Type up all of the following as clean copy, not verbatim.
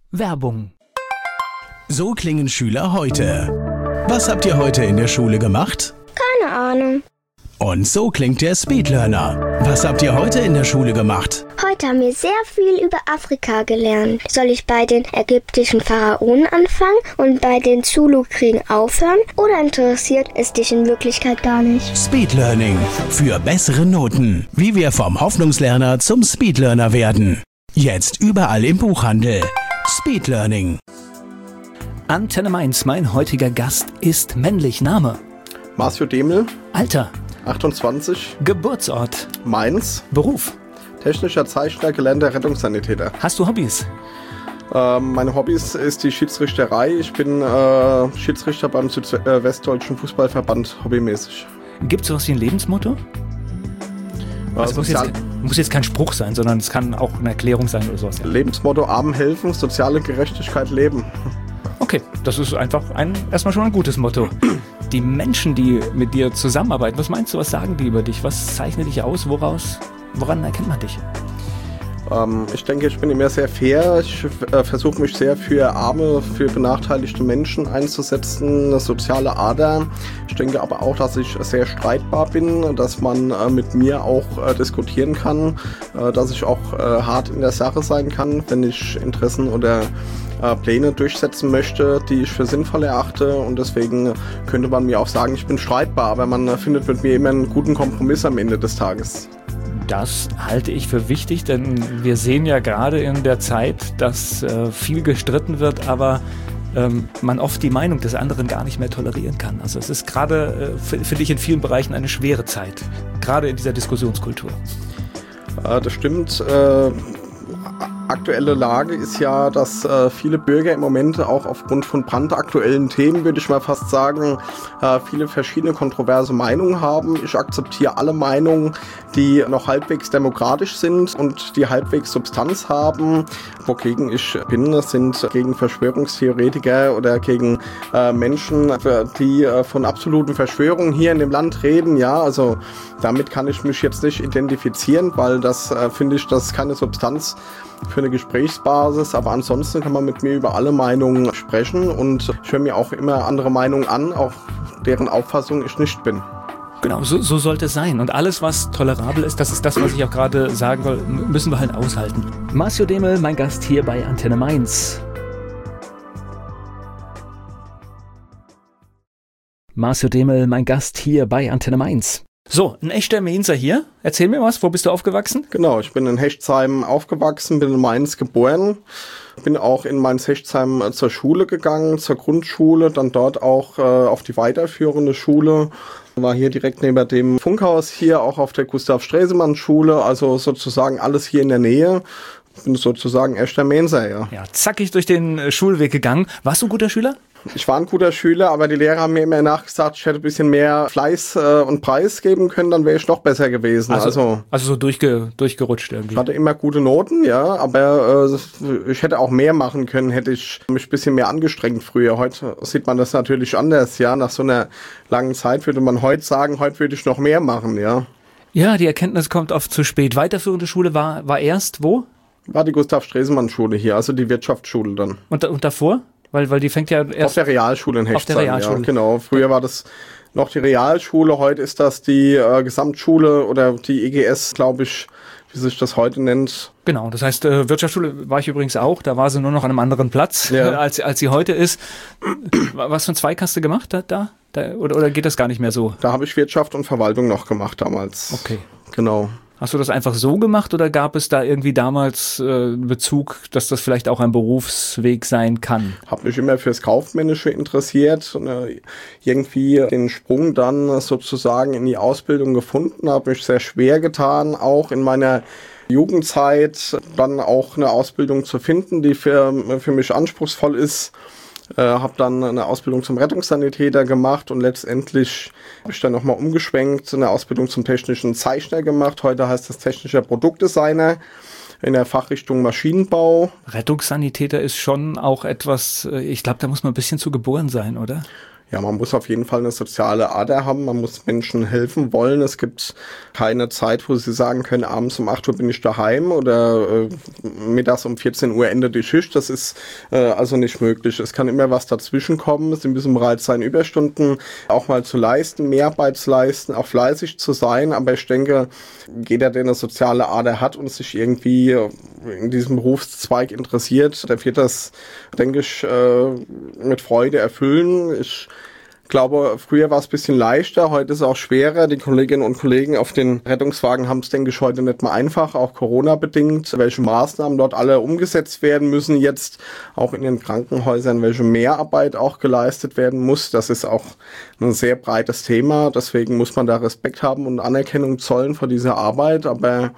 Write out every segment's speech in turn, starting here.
Werbung. So klingen Schüler heute. Was habt ihr heute in der Schule gemacht? Keine Ahnung. Und so klingt der Speedlearner. Was habt ihr heute in der Schule gemacht? Heute haben wir sehr viel über Afrika gelernt. Soll ich bei den ägyptischen Pharaonen anfangen und bei den Zulu-Kriegen aufhören? Oder interessiert es dich in Wirklichkeit gar nicht? Speedlearning. Für bessere Noten. Wie wir vom Hoffnungslerner zum Speedlearner werden. Jetzt überall im Buchhandel. Speedlearning. Antenne Mainz, mein heutiger Gast ist männlich. Name? Marcio Demel. Alter? 28. Geburtsort? Mainz. Beruf? Technischer Zeichner, gelernter Rettungssanitäter. Hast du Hobbys? Meine Hobbys ist die Schiedsrichterei. Ich bin Schiedsrichter beim Südwestdeutschen Fußballverband, hobbymäßig. Gibt es sowas wie ein Lebensmotto? Also muss jetzt kein Spruch sein, sondern es kann auch eine Erklärung sein oder sowas. Ja. Lebensmotto: Armen helfen, soziale Gerechtigkeit leben. Okay, das ist einfach erstmal schon ein gutes Motto. Die Menschen, die mit dir zusammenarbeiten, was meinst du, was sagen die über dich? Was zeichnet dich aus? Woran erkennt man dich? Ich denke, ich bin immer sehr fair. Ich versuche mich sehr für arme, für benachteiligte Menschen einzusetzen, eine soziale Ader. Ich denke aber auch, dass ich sehr streitbar bin, dass man mit mir auch diskutieren kann, dass ich auch hart in der Sache sein kann, wenn ich Interessen oder Pläne durchsetzen möchte, die ich für sinnvoll erachte, und deswegen könnte man mir auch sagen, ich bin streitbar, aber man findet mit mir immer einen guten Kompromiss am Ende des Tages. Das halte ich für wichtig, denn wir sehen ja gerade in der Zeit, dass viel gestritten wird, aber man oft die Meinung des anderen gar nicht mehr tolerieren kann. Also es ist gerade, finde ich, in vielen Bereichen eine schwere Zeit, gerade in dieser Diskussionskultur. Das stimmt. Aktuelle Lage ist ja, dass viele Bürger im Moment auch aufgrund von brandaktuellen Themen, würde ich mal fast sagen, viele verschiedene kontroverse Meinungen haben. Ich akzeptiere alle Meinungen, die noch halbwegs demokratisch sind und die halbwegs Substanz haben. Wogegen ich bin, das sind gegen Verschwörungstheoretiker oder gegen Menschen, die von absoluten Verschwörungen hier in dem Land reden. Ja, also damit kann ich mich jetzt nicht identifizieren, weil das finde ich, das ist keine Substanz für eine Gesprächsbasis, aber ansonsten kann man mit mir über alle Meinungen sprechen und ich höre mir auch immer andere Meinungen an, auch deren Auffassung ich nicht bin. Genau, so sollte es sein. Und alles, was tolerabel ist, das ist das, was ich auch gerade sagen will, müssen wir halt aushalten. Marcio Demel, mein Gast hier bei Antenne Mainz. Marcio Demel, mein Gast hier bei Antenne Mainz. So, ein echter Mainzer hier. Erzähl mir was, wo bist du aufgewachsen? Genau, ich bin in Hechtsheim aufgewachsen, bin in Mainz geboren. Bin auch in Mainz-Hechtsheim zur Schule gegangen, zur Grundschule, dann dort auch auf die weiterführende Schule. War hier direkt neben dem Funkhaus hier, auch auf der Gustav-Stresemann-Schule, also sozusagen alles hier in der Nähe. Bin sozusagen echter Mainzer, ja. Ja, zackig durch den Schulweg gegangen. Warst du ein guter Schüler? Ich war ein guter Schüler, aber die Lehrer haben mir immer nachgesagt, ich hätte ein bisschen mehr Fleiß und Preis geben können, dann wäre ich noch besser gewesen. Also so durchgerutscht irgendwie. Ich hatte immer gute Noten, ja, aber ich hätte auch mehr machen können, hätte ich mich ein bisschen mehr angestrengt früher. Heute sieht man das natürlich anders, ja. Nach so einer langen Zeit würde man heute sagen, heute würde ich noch mehr machen, ja. Ja, die Erkenntnis kommt oft zu spät. Weiterführende Schule war erst wo? War die Gustav-Stresemann-Schule hier, also die Wirtschaftsschule dann. Und davor? Weil die fängt ja erst... Auf der Realschule in Hechtsheim, auf der Realschule. Ja, genau. Früher war das noch die Realschule, heute ist das die Gesamtschule oder die EGS, glaube ich, wie sich das heute nennt. Genau, das heißt, Wirtschaftsschule war ich übrigens auch, da war sie nur noch an einem anderen Platz, ja, als sie heute ist. Was für einen Zweig hast du gemacht da? Oder geht das gar nicht mehr so? Da habe ich Wirtschaft und Verwaltung noch gemacht damals. Okay. Genau. Hast du das einfach so gemacht oder gab es da irgendwie damals Bezug, dass das vielleicht auch ein Berufsweg sein kann? Habe mich immer fürs Kaufmännische interessiert und irgendwie den Sprung dann sozusagen in die Ausbildung gefunden, habe mich sehr schwer getan, auch in meiner Jugendzeit dann auch eine Ausbildung zu finden, die für mich anspruchsvoll ist. Habe dann eine Ausbildung zum Rettungssanitäter gemacht und letztendlich habe ich dann nochmal umgeschwenkt, eine Ausbildung zum technischen Zeichner gemacht. Heute heißt das technischer Produktdesigner in der Fachrichtung Maschinenbau. Rettungssanitäter ist schon auch etwas, ich glaube, da muss man ein bisschen zu geboren sein, oder? Ja, man muss auf jeden Fall eine soziale Ader haben, man muss Menschen helfen wollen. Es gibt keine Zeit, wo sie sagen können, abends um 8 Uhr bin ich daheim oder mittags um 14 Uhr endet die Schicht. Das ist also nicht möglich. Es kann immer was dazwischen kommen. Sie müssen bereit sein, Überstunden auch mal zu leisten, Mehrarbeit zu leisten, auch fleißig zu sein. Aber ich denke, jeder, der eine soziale Ader hat und sich irgendwie in diesem Berufszweig interessiert, der wird das, denke ich, mit Freude erfüllen. Ich glaube, früher war es ein bisschen leichter, heute ist es auch schwerer. Die Kolleginnen und Kollegen auf den Rettungswagen haben es, denke ich, heute nicht mehr einfach, auch Corona-bedingt. Welche Maßnahmen dort alle umgesetzt werden müssen jetzt, auch in den Krankenhäusern, welche Mehrarbeit auch geleistet werden muss. Das ist auch ein sehr breites Thema. Deswegen muss man da Respekt haben und Anerkennung zollen vor dieser Arbeit. Aber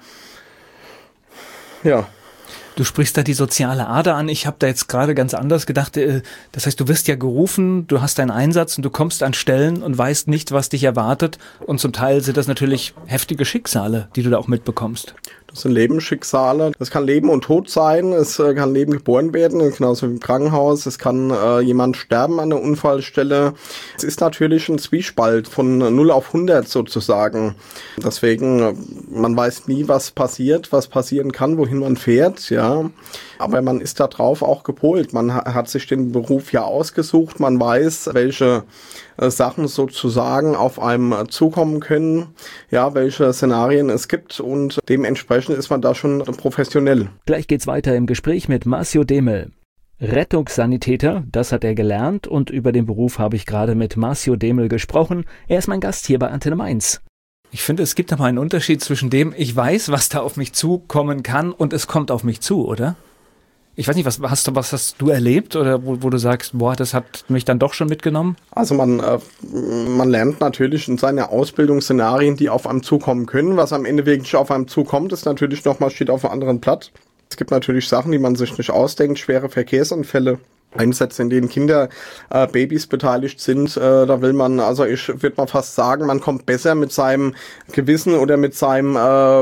ja. Du sprichst da die soziale Ader an. Ich habe da jetzt gerade ganz anders gedacht. Das heißt, du wirst ja gerufen, du hast deinen Einsatz und du kommst an Stellen und weißt nicht, was dich erwartet. Und zum Teil sind das natürlich heftige Schicksale, die du da auch mitbekommst. Das sind Lebensschicksale. Das kann Leben und Tod sein. Es kann Leben geboren werden, genauso wie im Krankenhaus. Es kann jemand sterben an der Unfallstelle. Es ist natürlich ein Zwiespalt von 0 auf 100 sozusagen. Deswegen, man weiß nie, was passieren kann, wohin man fährt, ja. Aber man ist da drauf auch gepolt. Man hat sich den Beruf ja ausgesucht. Man weiß, welche Sachen sozusagen auf einem zukommen können, ja, welche Szenarien es gibt und dementsprechend ist man da schon professionell. Gleich geht's weiter im Gespräch mit Marcio Demel. Rettungssanitäter, das hat er gelernt und über den Beruf habe ich gerade mit Marcio Demel gesprochen. Er ist mein Gast hier bei Antenne Mainz. Ich finde, es gibt aber einen Unterschied zwischen dem, ich weiß, was da auf mich zukommen kann und es kommt auf mich zu, oder? Ich weiß nicht, was hast du erlebt oder wo du sagst, boah, das hat mich dann doch schon mitgenommen? Also man lernt natürlich in seiner Ausbildung Szenarien, die auf einem zukommen können. Was am Ende wirklich auf einem zukommt, ist natürlich nochmal, steht auf einem anderen Blatt. Es gibt natürlich Sachen, die man sich nicht ausdenkt, schwere Verkehrsunfälle. Einsätze, in denen Kinder, Babys beteiligt sind, da will man, also ich würde mal fast sagen, man kommt besser mit seinem Gewissen oder mit seinen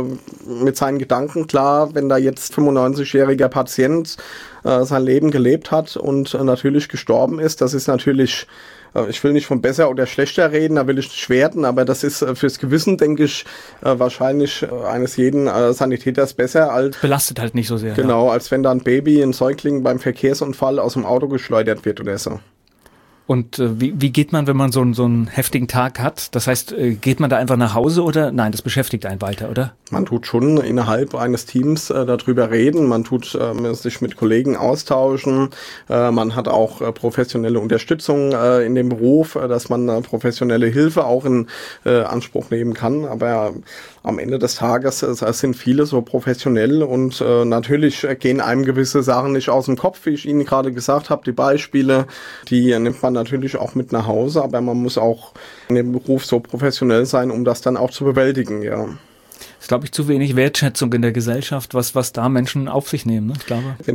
Gedanken klar, wenn da jetzt 95-jähriger Patient sein Leben gelebt hat und natürlich gestorben ist. Das ist natürlich, ich will nicht von besser oder schlechter reden, da will ich nicht werten, aber das ist fürs Gewissen, denke ich, wahrscheinlich eines jeden Sanitäters besser als... Belastet halt nicht so sehr. Genau, ja. Als wenn da ein Baby, ein Säugling beim Verkehrsunfall aus dem Auto geschleudert wird oder so. Und wie geht man, wenn man so einen heftigen Tag hat? Das heißt, geht man da einfach nach Hause oder? Nein, das beschäftigt einen weiter, oder? Man tut schon innerhalb eines Teams darüber reden. Man tut sich mit Kollegen austauschen. Man hat auch professionelle Unterstützung in dem Beruf, dass man professionelle Hilfe auch in Anspruch nehmen kann. Aber am Ende des Tages sind viele so professionell und natürlich gehen einem gewisse Sachen nicht aus dem Kopf, wie ich Ihnen gerade gesagt habe. Die Beispiele, die nimmt man natürlich auch mit nach Hause, aber man muss auch in dem Beruf so professionell sein, um das dann auch zu bewältigen, ja. Das ist, glaube ich, zu wenig Wertschätzung in der Gesellschaft, was da Menschen auf sich nehmen, ne? Ich glaube. Wenn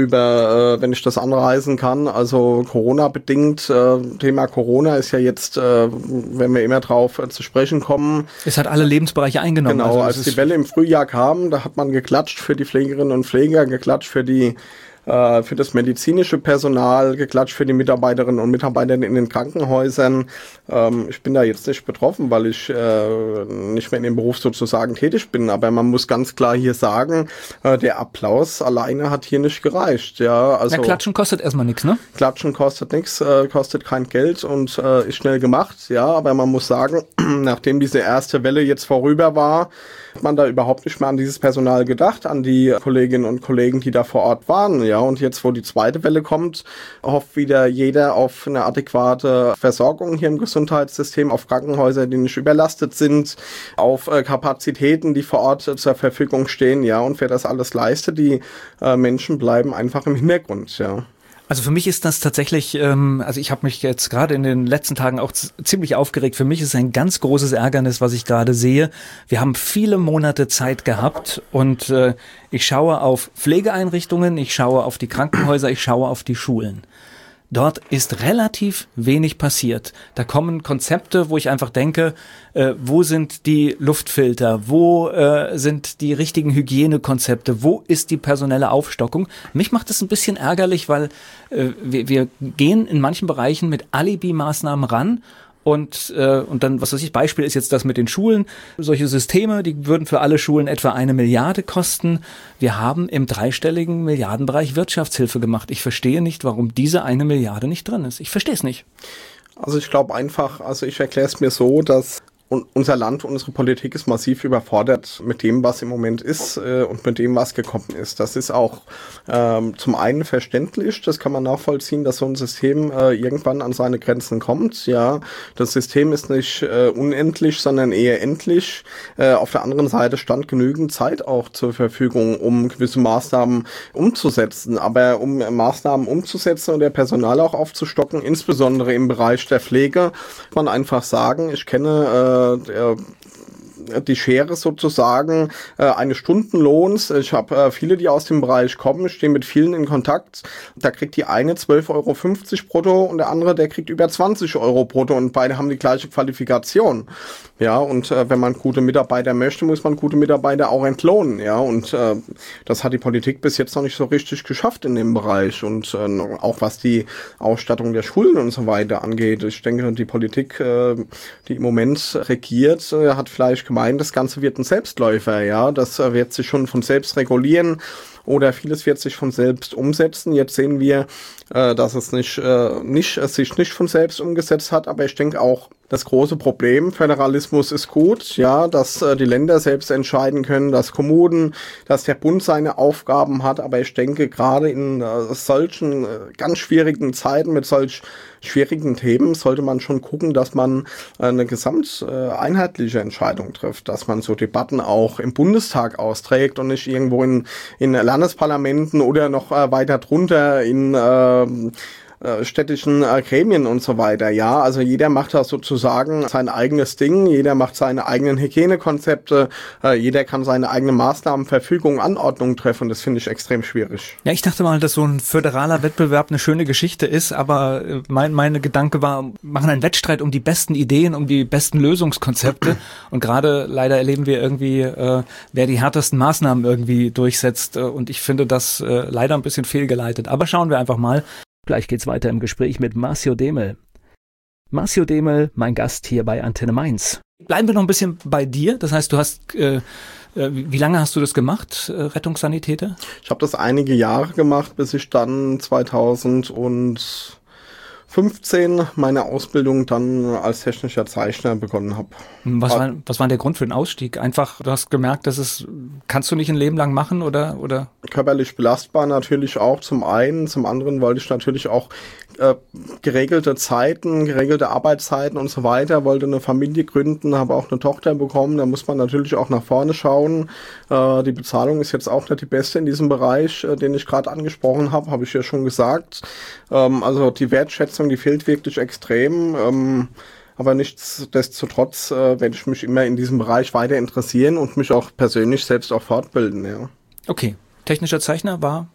ich das anreißen kann, also Corona-bedingt, Thema Corona ist ja jetzt, wenn wir immer drauf zu sprechen kommen. Es hat alle Lebensbereiche eingenommen. Genau, also als die Welle im Frühjahr kam, da hat man geklatscht für die Pflegerinnen und Pfleger, geklatscht für das medizinische Personal, geklatscht für die Mitarbeiterinnen und Mitarbeiter in den Krankenhäusern. Ich bin da jetzt nicht betroffen, weil ich nicht mehr in dem Beruf sozusagen tätig bin. Aber man muss ganz klar hier sagen, der Applaus alleine hat hier nicht gereicht. Ja, also Klatschen kostet erstmal nichts, ne? Klatschen kostet nichts, kostet kein Geld und ist schnell gemacht. Ja, aber man muss sagen, nachdem diese erste Welle jetzt vorüber war, hat man da überhaupt nicht mehr an dieses Personal gedacht, an die Kolleginnen und Kollegen, die da vor Ort waren. Ja, und jetzt, wo die zweite Welle kommt, hofft wieder jeder auf eine adäquate Versorgung hier im Gesundheitssystem, auf Krankenhäuser, die nicht überlastet sind, auf Kapazitäten, die vor Ort zur Verfügung stehen. Ja, und wer das alles leistet, die Menschen bleiben einfach im Hintergrund. Ja. Also für mich ist das tatsächlich, also ich habe mich jetzt gerade in den letzten Tagen auch ziemlich aufgeregt. Für mich ist es ein ganz großes Ärgernis, was ich gerade sehe. Wir haben viele Monate Zeit gehabt und ich schaue auf Pflegeeinrichtungen, ich schaue auf die Krankenhäuser, ich schaue auf die Schulen. Dort ist relativ wenig passiert. Da kommen Konzepte, wo ich einfach denke, wo sind die Luftfilter, wo sind die richtigen Hygienekonzepte, wo ist die personelle Aufstockung? Mich macht das ein bisschen ärgerlich, weil wir gehen in manchen Bereichen mit Alibi-Maßnahmen ran. Und dann, was weiß ich, Beispiel ist jetzt das mit den Schulen. Solche Systeme, die würden für alle Schulen etwa 1 Milliarde kosten. Wir haben im 3-stelligen Milliardenbereich Wirtschaftshilfe gemacht. Ich verstehe nicht, warum diese 1 Milliarde nicht drin ist. Ich verstehe es nicht. Also ich glaube einfach, ich erkläre es mir so, dass unser Land, unsere Politik ist massiv überfordert mit dem, was im Moment ist und mit dem, was gekommen ist. Das ist auch zum einen verständlich, das kann man nachvollziehen, dass so ein System irgendwann an seine Grenzen kommt. Ja, das System ist nicht unendlich, sondern eher endlich. Auf der anderen Seite stand genügend Zeit auch zur Verfügung, um gewisse Maßnahmen umzusetzen. Aber um Maßnahmen umzusetzen und der Personal auch aufzustocken, insbesondere im Bereich der Pflege, kann man einfach sagen, ich kenne die Schere sozusagen eines Stundenlohns. Ich habe viele, die aus dem Bereich kommen, stehen mit vielen in Kontakt. Da kriegt die eine 12,50 Euro brutto und der andere, der kriegt über 20 Euro brutto und beide haben die gleiche Qualifikation. Ja, und wenn man gute Mitarbeiter möchte, muss man gute Mitarbeiter auch entlohnen. Ja, und das hat die Politik bis jetzt noch nicht so richtig geschafft in dem Bereich. Und auch was die Ausstattung der Schulen und so weiter angeht. Ich denke, die Politik, die im Moment regiert, hat vielleicht gemeint, das Ganze wird ein Selbstläufer. Ja, das wird sich schon von selbst regulieren. Oder vieles wird sich von selbst umsetzen. Jetzt sehen wir, dass es sich nicht von selbst umgesetzt hat. Aber ich denke auch, das große Problem, Föderalismus ist gut, ja, dass die Länder selbst entscheiden können, dass Kommunen, dass der Bund seine Aufgaben hat. Aber ich denke, gerade in solchen ganz schwierigen Zeiten mit solch schwierigen Themen sollte man schon gucken, dass man eine einheitliche Entscheidung trifft, dass man so Debatten auch im Bundestag austrägt und nicht irgendwo in Landesparlamenten oder noch weiter drunter in städtischen Gremien und so weiter. Ja, also jeder macht da sozusagen sein eigenes Ding, jeder macht seine eigenen Hygienekonzepte, jeder kann seine eigenen Maßnahmen, Verfügungen, Anordnungen treffen. Das finde ich extrem schwierig. Ja, ich dachte mal, dass so ein föderaler Wettbewerb eine schöne Geschichte ist, aber meine Gedanke war, machen einen Wettstreit um die besten Ideen, um die besten Lösungskonzepte und gerade leider erleben wir irgendwie, wer die härtesten Maßnahmen irgendwie durchsetzt und ich finde das leider ein bisschen fehlgeleitet. Aber schauen wir einfach mal. Gleich geht's weiter im Gespräch mit Marcio Demel. Marcio Demel, mein Gast hier bei Antenne Mainz. Bleiben wir noch ein bisschen bei dir. Das heißt, du hast, wie lange hast du das gemacht, Rettungssanitäter? Ich habe das einige Jahre gemacht, bis ich dann 2015 meine Ausbildung dann als technischer Zeichner begonnen habe. Was war der Grund für den Ausstieg? Einfach, du hast gemerkt, kannst du nicht ein Leben lang machen oder? Körperlich belastbar natürlich auch zum einen, zum anderen wollte ich natürlich auch geregelte Zeiten, geregelte Arbeitszeiten und so weiter, wollte eine Familie gründen, habe auch eine Tochter bekommen, da muss man natürlich auch nach vorne schauen. Die Bezahlung ist jetzt auch nicht die beste in diesem Bereich, den ich gerade angesprochen habe ich ja schon gesagt. Also die Wertschätzung, die fehlt wirklich extrem. Aber nichtsdestotrotz werde ich mich immer in diesem Bereich weiter interessieren und mich auch persönlich selbst auch fortbilden. Ja. Okay, technischer Zeichner war...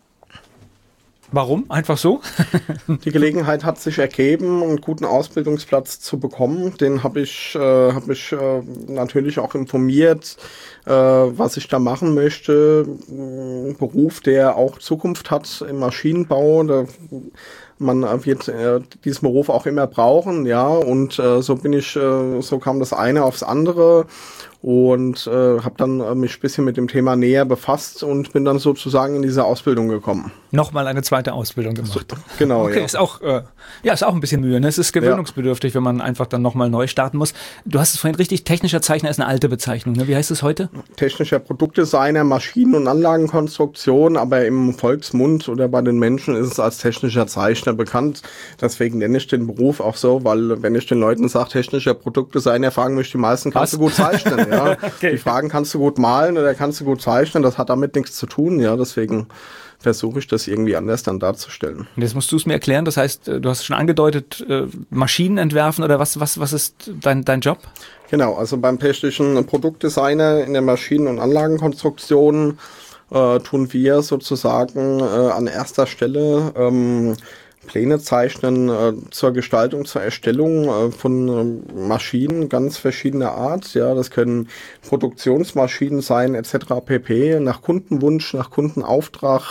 Warum? Einfach so? Die Gelegenheit hat sich ergeben, einen guten Ausbildungsplatz zu bekommen. Den habe ich natürlich auch informiert, was ich da machen möchte. Ein Beruf, der auch Zukunft hat im Maschinenbau. Man wird diesen Beruf auch immer brauchen, ja. Und so kam das eine aufs andere. Und habe dann mich ein bisschen mit dem Thema näher befasst und bin dann sozusagen in diese Ausbildung gekommen. Nochmal eine zweite Ausbildung gemacht. Genau, okay, ja. Ist auch ein bisschen Mühe, ne? Es ist gewöhnungsbedürftig, wenn man einfach dann nochmal neu starten muss. Du hast es vorhin richtig, technischer Zeichner ist eine alte Bezeichnung, ne? Wie heißt es heute? Technischer Produktdesigner, Maschinen- und Anlagenkonstruktion, aber im Volksmund oder bei den Menschen ist es als technischer Zeichner bekannt. Deswegen nenne ich den Beruf auch so, weil wenn ich den Leuten sage, technischer Produktdesigner, fragen mich die meisten, kannst du gut zeichnen? Ja, okay. Die fragen, kannst du gut malen oder kannst du gut zeichnen? Das hat damit nichts zu tun. Ja, deswegen versuche ich das irgendwie anders dann darzustellen. Und jetzt musst du es mir erklären. Das heißt, du hast schon angedeutet, Maschinen entwerfen oder was ist dein Job? Genau, also beim technischen Produktdesigner in der Maschinen- und Anlagenkonstruktion tun wir sozusagen an erster Stelle Pläne zeichnen zur Gestaltung, zur Erstellung von Maschinen ganz verschiedener Art. Ja, das können Produktionsmaschinen sein etc. pp. Nach Kundenwunsch, nach Kundenauftrag.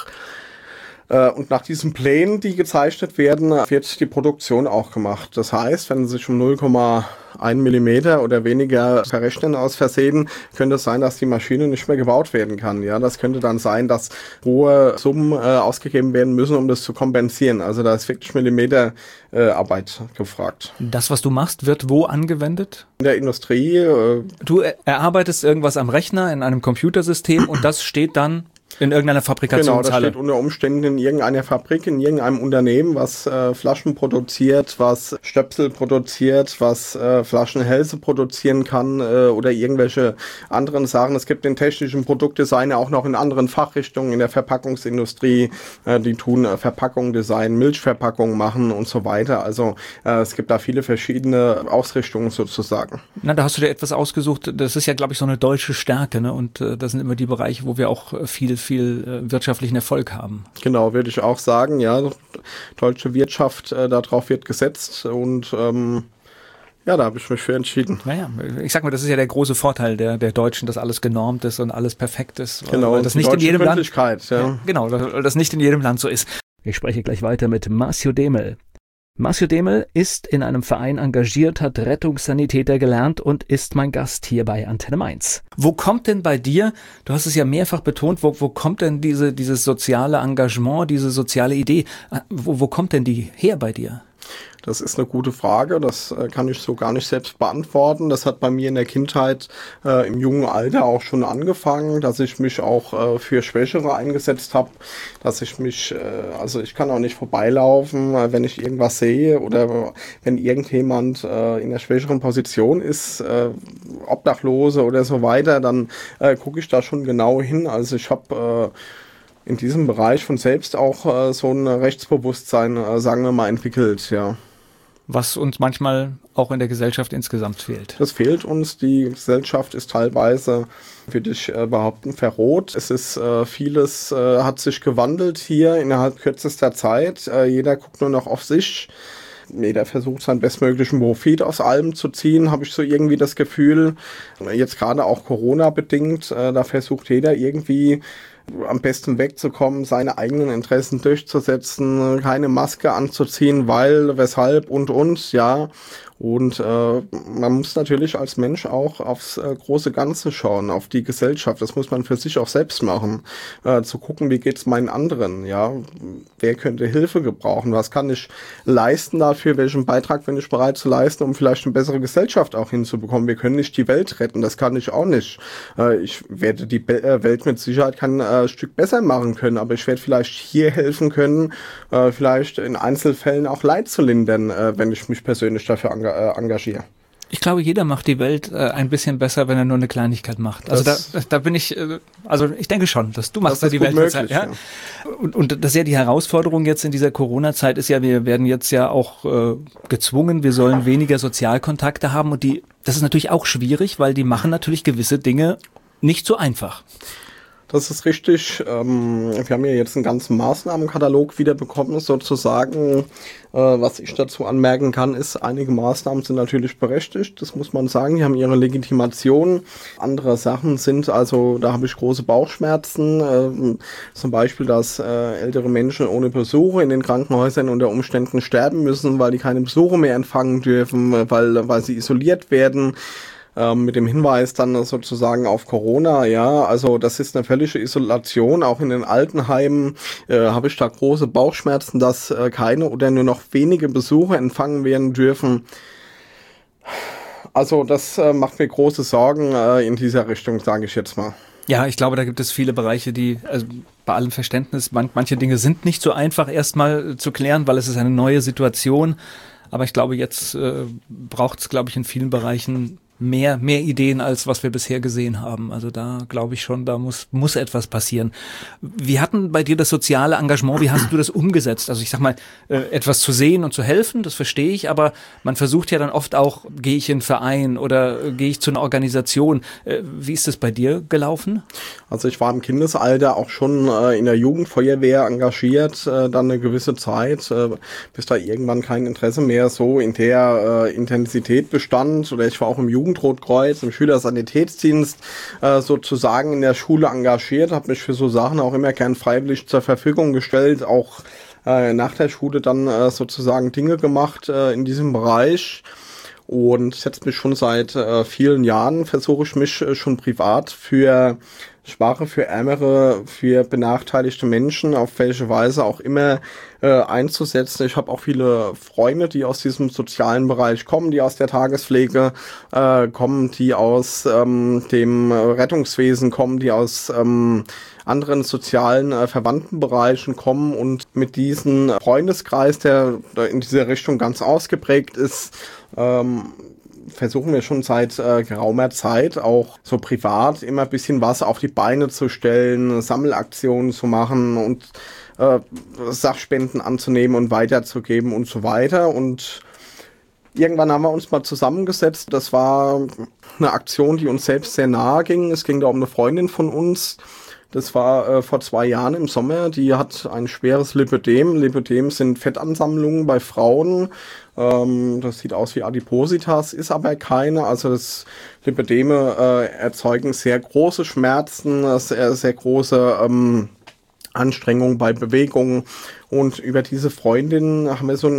Und nach diesen Plänen, die gezeichnet werden, wird die Produktion auch gemacht. Das heißt, wenn Sie sich um 0,1 Millimeter oder weniger verrechnen aus Versehen, könnte es sein, dass die Maschine nicht mehr gebaut werden kann. Ja, das könnte dann sein, dass hohe Summen ausgegeben werden müssen, um das zu kompensieren. Also da ist wirklich Millimeter Arbeit gefragt. Das, was du machst, wird wo angewendet? In der Industrie. Du erarbeitest irgendwas am Rechner in einem Computersystem und das steht dann in irgendeiner Fabrikationshalle. Genau, das steht unter Umständen in irgendeiner Fabrik, in irgendeinem Unternehmen, was Flaschen produziert, was Stöpsel produziert, was Flaschenhälse produzieren kann oder irgendwelche anderen Sachen. Es gibt den technischen Produktdesigner auch noch in anderen Fachrichtungen, in der Verpackungsindustrie, die tun Verpackung designen, Milchverpackung machen und so weiter. Also es gibt da viele verschiedene Ausrichtungen sozusagen. Na, da hast du dir etwas ausgesucht, das ist ja, glaube ich, so eine deutsche Stärke, ne? Und das sind immer die Bereiche, wo wir auch viel wirtschaftlichen Erfolg haben. Genau, würde ich auch sagen, ja, deutsche Wirtschaft, darauf wird gesetzt und ja, da habe ich mich für entschieden. Naja, ich sag mal, das ist ja der große Vorteil der Deutschen, dass alles genormt ist und alles perfekt ist. Genau, weil das nicht in jedem Land, ja. Genau, weil das nicht in jedem Land so ist. Ich spreche gleich weiter mit Marcio Demel. Marcio Demel ist in einem Verein engagiert, hat Rettungssanitäter gelernt und ist mein Gast hier bei Antenne Mainz. Wo kommt denn bei dir, du hast es ja mehrfach betont, wo kommt denn dieses soziale Engagement, diese soziale Idee, wo kommt denn die her bei dir? Das ist eine gute Frage, das kann ich so gar nicht selbst beantworten. Das hat bei mir in der Kindheit im jungen Alter auch schon angefangen, dass ich mich auch für Schwächere eingesetzt habe, dass ich mich, also ich kann auch nicht vorbeilaufen, wenn ich irgendwas sehe oder wenn irgendjemand in einer schwächeren Position ist, Obdachlose oder so weiter, dann gucke ich da schon genau hin. Also ich habe in diesem Bereich von selbst auch so ein Rechtsbewusstsein, sagen wir mal, entwickelt, ja. Was uns manchmal auch in der Gesellschaft insgesamt fehlt. Das fehlt uns. Die Gesellschaft ist teilweise, würde ich behaupten, verroht. Es ist vieles hat sich gewandelt hier innerhalb kürzester Zeit. Jeder guckt nur noch auf sich. Jeder versucht, seinen bestmöglichen Profit aus allem zu ziehen, habe ich so irgendwie das Gefühl. Jetzt gerade auch Corona-bedingt, da versucht jeder irgendwie am besten wegzukommen, seine eigenen Interessen durchzusetzen, keine Maske anzuziehen, weil, weshalb und, ja. Und man muss natürlich als Mensch auch aufs große Ganze schauen, auf die Gesellschaft. Das muss man für sich auch selbst machen, zu gucken, wie geht's meinen anderen, ja. Wer könnte Hilfe gebrauchen? Was kann ich leisten dafür? Welchen Beitrag bin ich bereit zu leisten, um vielleicht eine bessere Gesellschaft auch hinzubekommen? Wir können nicht die Welt retten, das kann ich auch nicht. Ich werde die Welt mit Sicherheit kein Stück besser machen können, aber ich werde vielleicht hier helfen können, vielleicht in Einzelfällen auch Leid zu lindern, wenn ich mich persönlich dafür engagiere. Ich glaube, jeder macht die Welt ein bisschen besser, wenn er nur eine Kleinigkeit macht. Also da bin ich, also ich denke schon, dass du machst da die Welt besser. Ja? Und das ist ja die Herausforderung jetzt in dieser Corona-Zeit ist ja, wir werden jetzt ja auch gezwungen, wir sollen weniger Sozialkontakte haben und das ist natürlich auch schwierig, weil die machen natürlich gewisse Dinge nicht so einfach. Das ist richtig. Wir haben ja jetzt einen ganzen Maßnahmenkatalog wieder bekommen, sozusagen. Was ich dazu anmerken kann, ist, einige Maßnahmen sind natürlich berechtigt, das muss man sagen. Die haben ihre Legitimation. Andere Sachen sind, also da habe ich große Bauchschmerzen. Zum Beispiel, dass ältere Menschen ohne Besuche in den Krankenhäusern unter Umständen sterben müssen, weil die keine Besuche mehr empfangen dürfen, weil sie isoliert werden. Mit dem Hinweis dann sozusagen auf Corona, ja, also das ist eine völlige Isolation, auch in den Altenheimen habe ich da große Bauchschmerzen, dass keine oder nur noch wenige Besucher empfangen werden dürfen. Also das macht mir große Sorgen in dieser Richtung, sage ich jetzt mal. Ja, ich glaube, da gibt es viele Bereiche, die, also bei allem Verständnis, manche Dinge sind nicht so einfach erstmal zu klären, weil es ist eine neue Situation, aber ich glaube, jetzt braucht es, glaube ich, in vielen Bereichen mehr Ideen, als was wir bisher gesehen haben. Also da glaube ich schon, da muss etwas passieren. Wie hatten bei dir das soziale Engagement, wie hast du das umgesetzt? Also ich sag mal, etwas zu sehen und zu helfen, das verstehe ich, aber man versucht ja dann oft auch, gehe ich in einen Verein oder gehe ich zu einer Organisation. Wie ist das bei dir gelaufen? Also ich war im Kindesalter auch schon in der Jugendfeuerwehr engagiert, dann eine gewisse Zeit, bis da irgendwann kein Interesse mehr so in der Intensität bestand. Oder ich war auch im Jugendrotkreuz, im Schülersanitätsdienst sozusagen in der Schule engagiert, habe mich für so Sachen auch immer gern freiwillig zur Verfügung gestellt, auch nach der Schule dann sozusagen Dinge gemacht in diesem Bereich. Und jetzt mich schon seit vielen Jahren, versuche ich mich schon privat für Schwache, für Ärmere, für benachteiligte Menschen, auf welche Weise auch immer einzusetzen. Ich habe auch viele Freunde, die aus diesem sozialen Bereich kommen, die aus der Tagespflege kommen, die aus dem Rettungswesen kommen, die aus anderen sozialen verwandten Bereichen kommen, und mit diesem Freundeskreis, der in dieser Richtung ganz ausgeprägt ist, versuchen wir schon seit geraumer Zeit auch so privat immer ein bisschen was auf die Beine zu stellen, Sammelaktionen zu machen und Sachspenden anzunehmen und weiterzugeben und so weiter. Und irgendwann haben wir uns mal zusammengesetzt. Das war eine Aktion, die uns selbst sehr nahe ging. Es ging da um eine Freundin von uns. Das war vor 2 Jahren im Sommer. Die hat ein schweres Lipödem. Lipödem sind Fettansammlungen bei Frauen. Das sieht aus wie Adipositas, ist aber keine. Also das Lipödeme erzeugen sehr große Schmerzen, sehr große Anstrengungen bei Bewegungen. Und über diese Freundin haben wir so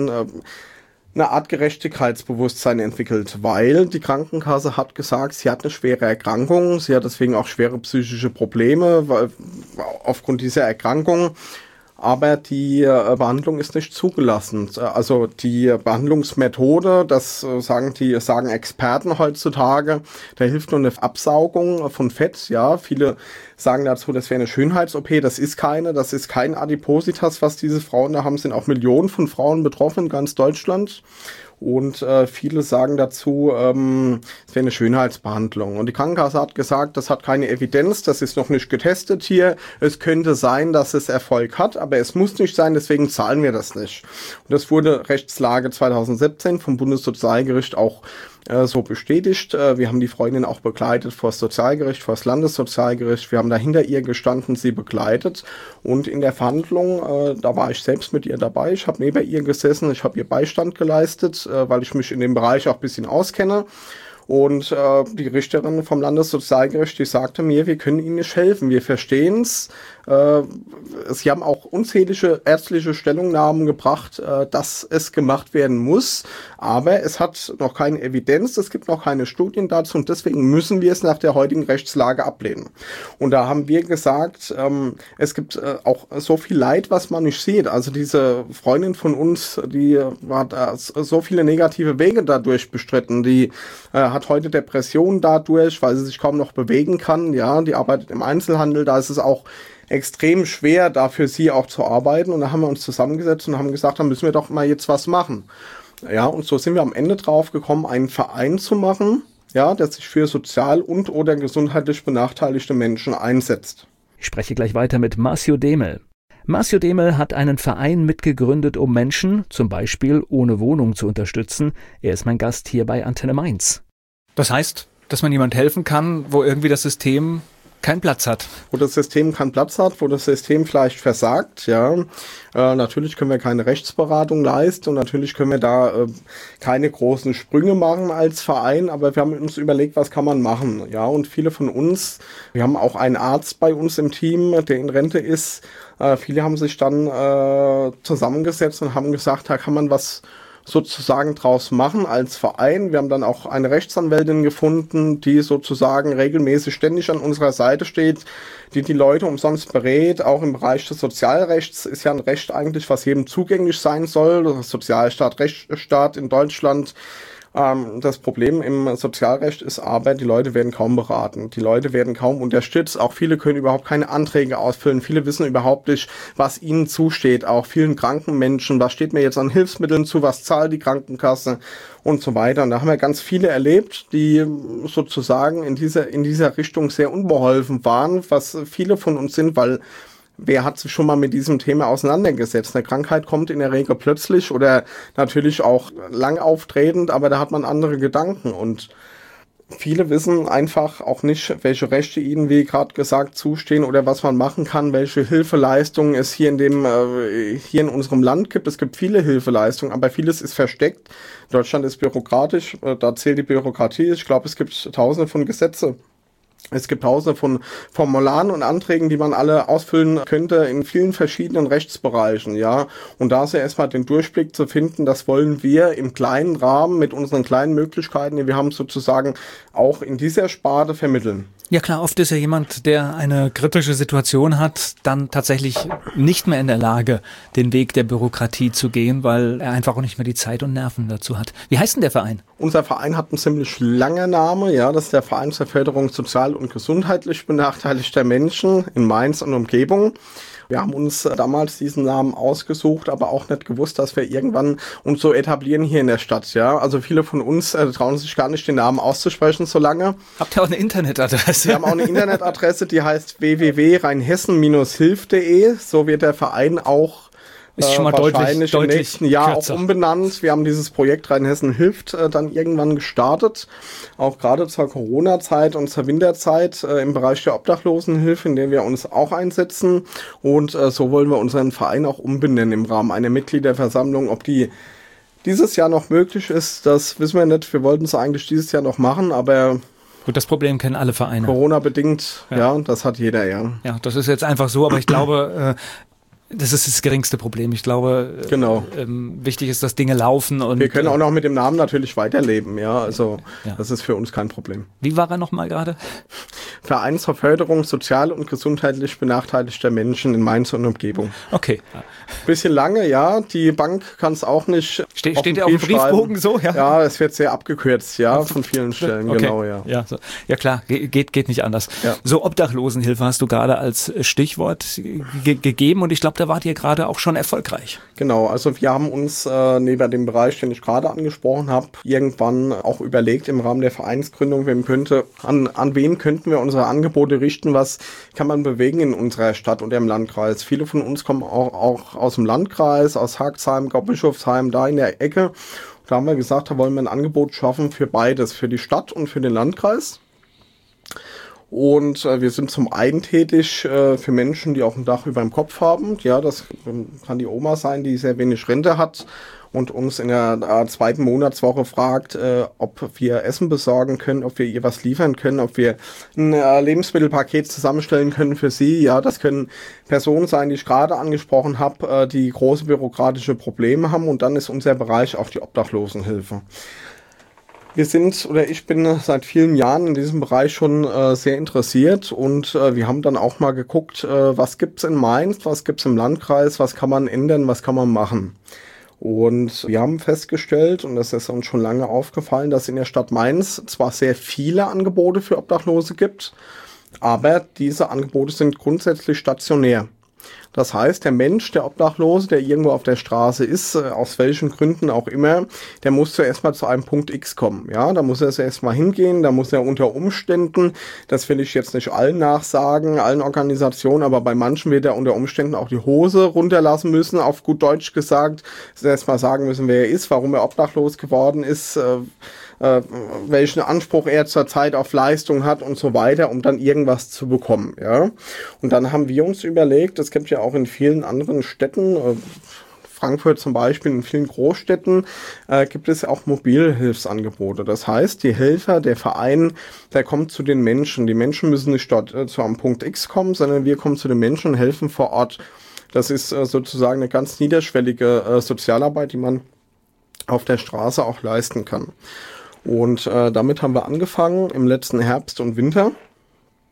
eine Art Gerechtigkeitsbewusstsein entwickelt, weil die Krankenkasse hat gesagt, sie hat eine schwere Erkrankung, sie hat deswegen auch schwere psychische Probleme, weil aufgrund dieser Erkrankung, aber die Behandlung ist nicht zugelassen. Also die Behandlungsmethode, das sagen Experten heutzutage, da hilft nur eine Absaugung von Fett. Ja, viele sagen dazu, das wäre eine Schönheits-OP, das ist keine, das ist kein Adipositas, was diese Frauen da haben, sind auch Millionen von Frauen betroffen in ganz Deutschland. Und viele sagen dazu, es wäre eine Schönheitsbehandlung. Und die Krankenkasse hat gesagt, das hat keine Evidenz, das ist noch nicht getestet hier. Es könnte sein, dass es Erfolg hat, aber es muss nicht sein, deswegen zahlen wir das nicht. Und das wurde Rechtslage 2017 vom Bundessozialgericht auch so bestätigt. Wir haben die Freundin auch begleitet vor das Sozialgericht, vor das Landessozialgericht. Wir haben da hinter ihr gestanden, sie begleitet. Und in der Verhandlung, da war ich selbst mit ihr dabei. Ich habe neben ihr gesessen, ich habe ihr Beistand geleistet, weil ich mich in dem Bereich auch ein bisschen auskenne. Und die Richterin vom Landessozialgericht, die sagte mir, wir können Ihnen nicht helfen, wir verstehen es. Sie haben auch unzählige ärztliche Stellungnahmen gebracht, dass es gemacht werden muss, aber es hat noch keine Evidenz, es gibt noch keine Studien dazu und deswegen müssen wir es nach der heutigen Rechtslage ablehnen. Und da haben wir gesagt, es gibt auch so viel Leid, was man nicht sieht. Also diese Freundin von uns, die hat so viele negative Wege dadurch bestritten, die hat heute Depressionen dadurch, weil sie sich kaum noch bewegen kann. Ja, die arbeitet im Einzelhandel, da ist es auch extrem schwer, da für sie auch zu arbeiten. Und da haben wir uns zusammengesetzt und haben gesagt, da müssen wir doch mal jetzt was machen. Ja, und so sind wir am Ende drauf gekommen, einen Verein zu machen, ja, der sich für sozial und oder gesundheitlich benachteiligte Menschen einsetzt. Ich spreche gleich weiter mit Marcio Demel. Marcio Demel hat einen Verein mitgegründet, um Menschen, zum Beispiel ohne Wohnung, zu unterstützen. Er ist mein Gast hier bei Antenne Mainz. Das heißt, dass man jemand helfen kann, wo irgendwie das System keinen Platz hat. Wo das System keinen Platz hat, wo das System vielleicht versagt, ja. Natürlich können wir keine Rechtsberatung leisten und natürlich können wir da keine großen Sprünge machen als Verein, aber wir haben uns überlegt, was kann man machen, ja. Und viele von uns, wir haben auch einen Arzt bei uns im Team, der in Rente ist, viele haben sich dann zusammengesetzt und haben gesagt, da kann man was sozusagen draus machen als Verein. Wir haben dann auch eine Rechtsanwältin gefunden, die sozusagen regelmäßig ständig an unserer Seite steht, die Leute umsonst berät. Auch im Bereich des Sozialrechts ist ja ein Recht eigentlich, was jedem zugänglich sein soll. Das Sozialstaat, Rechtsstaat in Deutschland. Das Problem im Sozialrecht ist aber, die Leute werden kaum beraten. Die Leute werden kaum unterstützt. Auch viele können überhaupt keine Anträge ausfüllen. Viele wissen überhaupt nicht, was ihnen zusteht. Auch vielen kranken Menschen, was steht mir jetzt an Hilfsmitteln zu, was zahlt die Krankenkasse und so weiter. Und da haben wir ganz viele erlebt, die sozusagen in dieser Richtung sehr unbeholfen waren, was viele von uns sind, weil wer hat sich schon mal mit diesem Thema auseinandergesetzt? Eine Krankheit kommt in der Regel plötzlich oder natürlich auch lang auftretend, aber da hat man andere Gedanken und viele wissen einfach auch nicht, welche Rechte ihnen, wie gerade gesagt, zustehen oder was man machen kann, welche Hilfeleistungen es hier in unserem Land gibt. Es gibt viele Hilfeleistungen, aber vieles ist versteckt. Deutschland ist bürokratisch, da zählt die Bürokratie. Ich glaube, es gibt tausende von Gesetze. Es gibt tausende von Formularen und Anträgen, die man alle ausfüllen könnte in vielen verschiedenen Rechtsbereichen, ja. Und da ist ja erstmal den Durchblick zu finden, das wollen wir im kleinen Rahmen mit unseren kleinen Möglichkeiten, die wir haben, sozusagen auch in dieser Sparte vermitteln. Ja klar, oft ist ja jemand, der eine kritische Situation hat, dann tatsächlich nicht mehr in der Lage, den Weg der Bürokratie zu gehen, weil er einfach auch nicht mehr die Zeit und Nerven dazu hat. Wie heißt denn der Verein? Unser Verein hat einen ziemlich langen Namen, ja, das ist der Verein zur Förderung sozial und gesundheitlich benachteiligter Menschen in Mainz und Umgebung. Wir haben uns damals diesen Namen ausgesucht, aber auch nicht gewusst, dass wir irgendwann uns so etablieren hier in der Stadt, ja. Also viele von uns trauen sich gar nicht, den Namen auszusprechen so lange. Habt ihr auch eine Internetadresse? Wir haben auch eine Internetadresse, die heißt www.rheinhessen-hilf.de. So wird der Verein auch ist schon mal wahrscheinlich deutlich im nächsten Jahr kürzer. auch umbenannt. Wir haben dieses Projekt Rheinhessen hilft dann irgendwann gestartet, auch gerade zur Corona-Zeit und zur Winterzeit im Bereich der Obdachlosenhilfe, in der wir uns auch einsetzen. Und so wollen wir unseren Verein auch umbenennen im Rahmen einer Mitgliederversammlung. Ob die dieses Jahr noch möglich ist, das wissen wir nicht. Wir wollten es eigentlich dieses Jahr noch machen, aber Gut, das Problem kennen alle Vereine. Corona-bedingt, ja, das hat jeder, ja. Ja, das ist jetzt einfach so, aber ich glaube, das ist das geringste Problem. Ich glaube, genau. Wichtig ist, dass Dinge laufen. Und wir können auch noch mit dem Namen natürlich weiterleben, ja. Also das ist für uns kein Problem. Wie war er nochmal gerade? Verein zur Förderung sozial und gesundheitlich benachteiligter Menschen in Mainz und Umgebung. Okay. Bisschen lange, ja. Die Bank kann es auch nicht. Steht der auf dem Briefbogen so? Ja. Ja, es wird sehr abgekürzt, ja, von vielen Stellen, okay. Genau, ja. Ja, so. Ja klar, geht nicht anders. Ja. So, Obdachlosenhilfe hast du gerade als Stichwort gegeben und ich glaube, da wart ihr gerade auch schon erfolgreich. Genau, also wir haben uns neben dem Bereich, den ich gerade angesprochen habe, irgendwann auch überlegt im Rahmen der Vereinsgründung, an wen könnten wir unsere Angebote richten, was kann man bewegen in unserer Stadt und im Landkreis. Viele von uns kommen auch aus dem Landkreis, aus Haxheim, Gaubischofsheim, da in der Ecke. Da haben wir gesagt, da wollen wir ein Angebot schaffen für beides, für die Stadt und für den Landkreis. Und wir sind zum einen tätig für Menschen, die auch ein Dach über dem Kopf haben. Ja, das kann die Oma sein, die sehr wenig Rente hat und uns in der zweiten Monatswoche fragt, ob wir Essen besorgen können, ob wir ihr was liefern können, ob wir ein Lebensmittelpaket zusammenstellen können für sie. Ja, das können Personen sein, die ich gerade angesprochen habe, die große bürokratische Probleme haben. Und dann ist unser Bereich auch die Obdachlosenhilfe. Ich bin seit vielen Jahren in diesem Bereich schon sehr interessiert und wir haben dann auch mal geguckt, was gibt's in Mainz, was gibt's im Landkreis, was kann man ändern, was kann man machen. Und wir haben festgestellt, und das ist uns schon lange aufgefallen, dass in der Stadt Mainz zwar sehr viele Angebote für Obdachlose gibt, aber diese Angebote sind grundsätzlich stationär. Das heißt, der Mensch, der Obdachlose, der irgendwo auf der Straße ist, aus welchen Gründen auch immer, der muss zuerst mal zu einem Punkt X kommen. Ja, da muss er zuerst mal hingehen, da muss er unter Umständen, das will ich jetzt nicht allen nachsagen, allen Organisationen, aber bei manchen wird er unter Umständen auch die Hose runterlassen müssen, auf gut Deutsch gesagt, erst mal sagen müssen, wer er ist, warum er obdachlos geworden ist, welchen Anspruch er zurzeit auf Leistung hat und so weiter, um dann irgendwas zu bekommen, ja. Und dann haben wir uns überlegt, es gibt ja auch in vielen anderen Städten, Frankfurt zum Beispiel, in vielen Großstädten gibt es auch Mobilhilfsangebote. Das heißt, die Helfer, der Verein, der kommt zu den Menschen. Die Menschen müssen nicht dort zu einem Punkt X kommen, sondern wir kommen zu den Menschen und helfen vor Ort. Das ist sozusagen eine ganz niederschwellige Sozialarbeit, die man auf der Straße auch leisten kann. Und damit haben wir angefangen im letzten Herbst und Winter.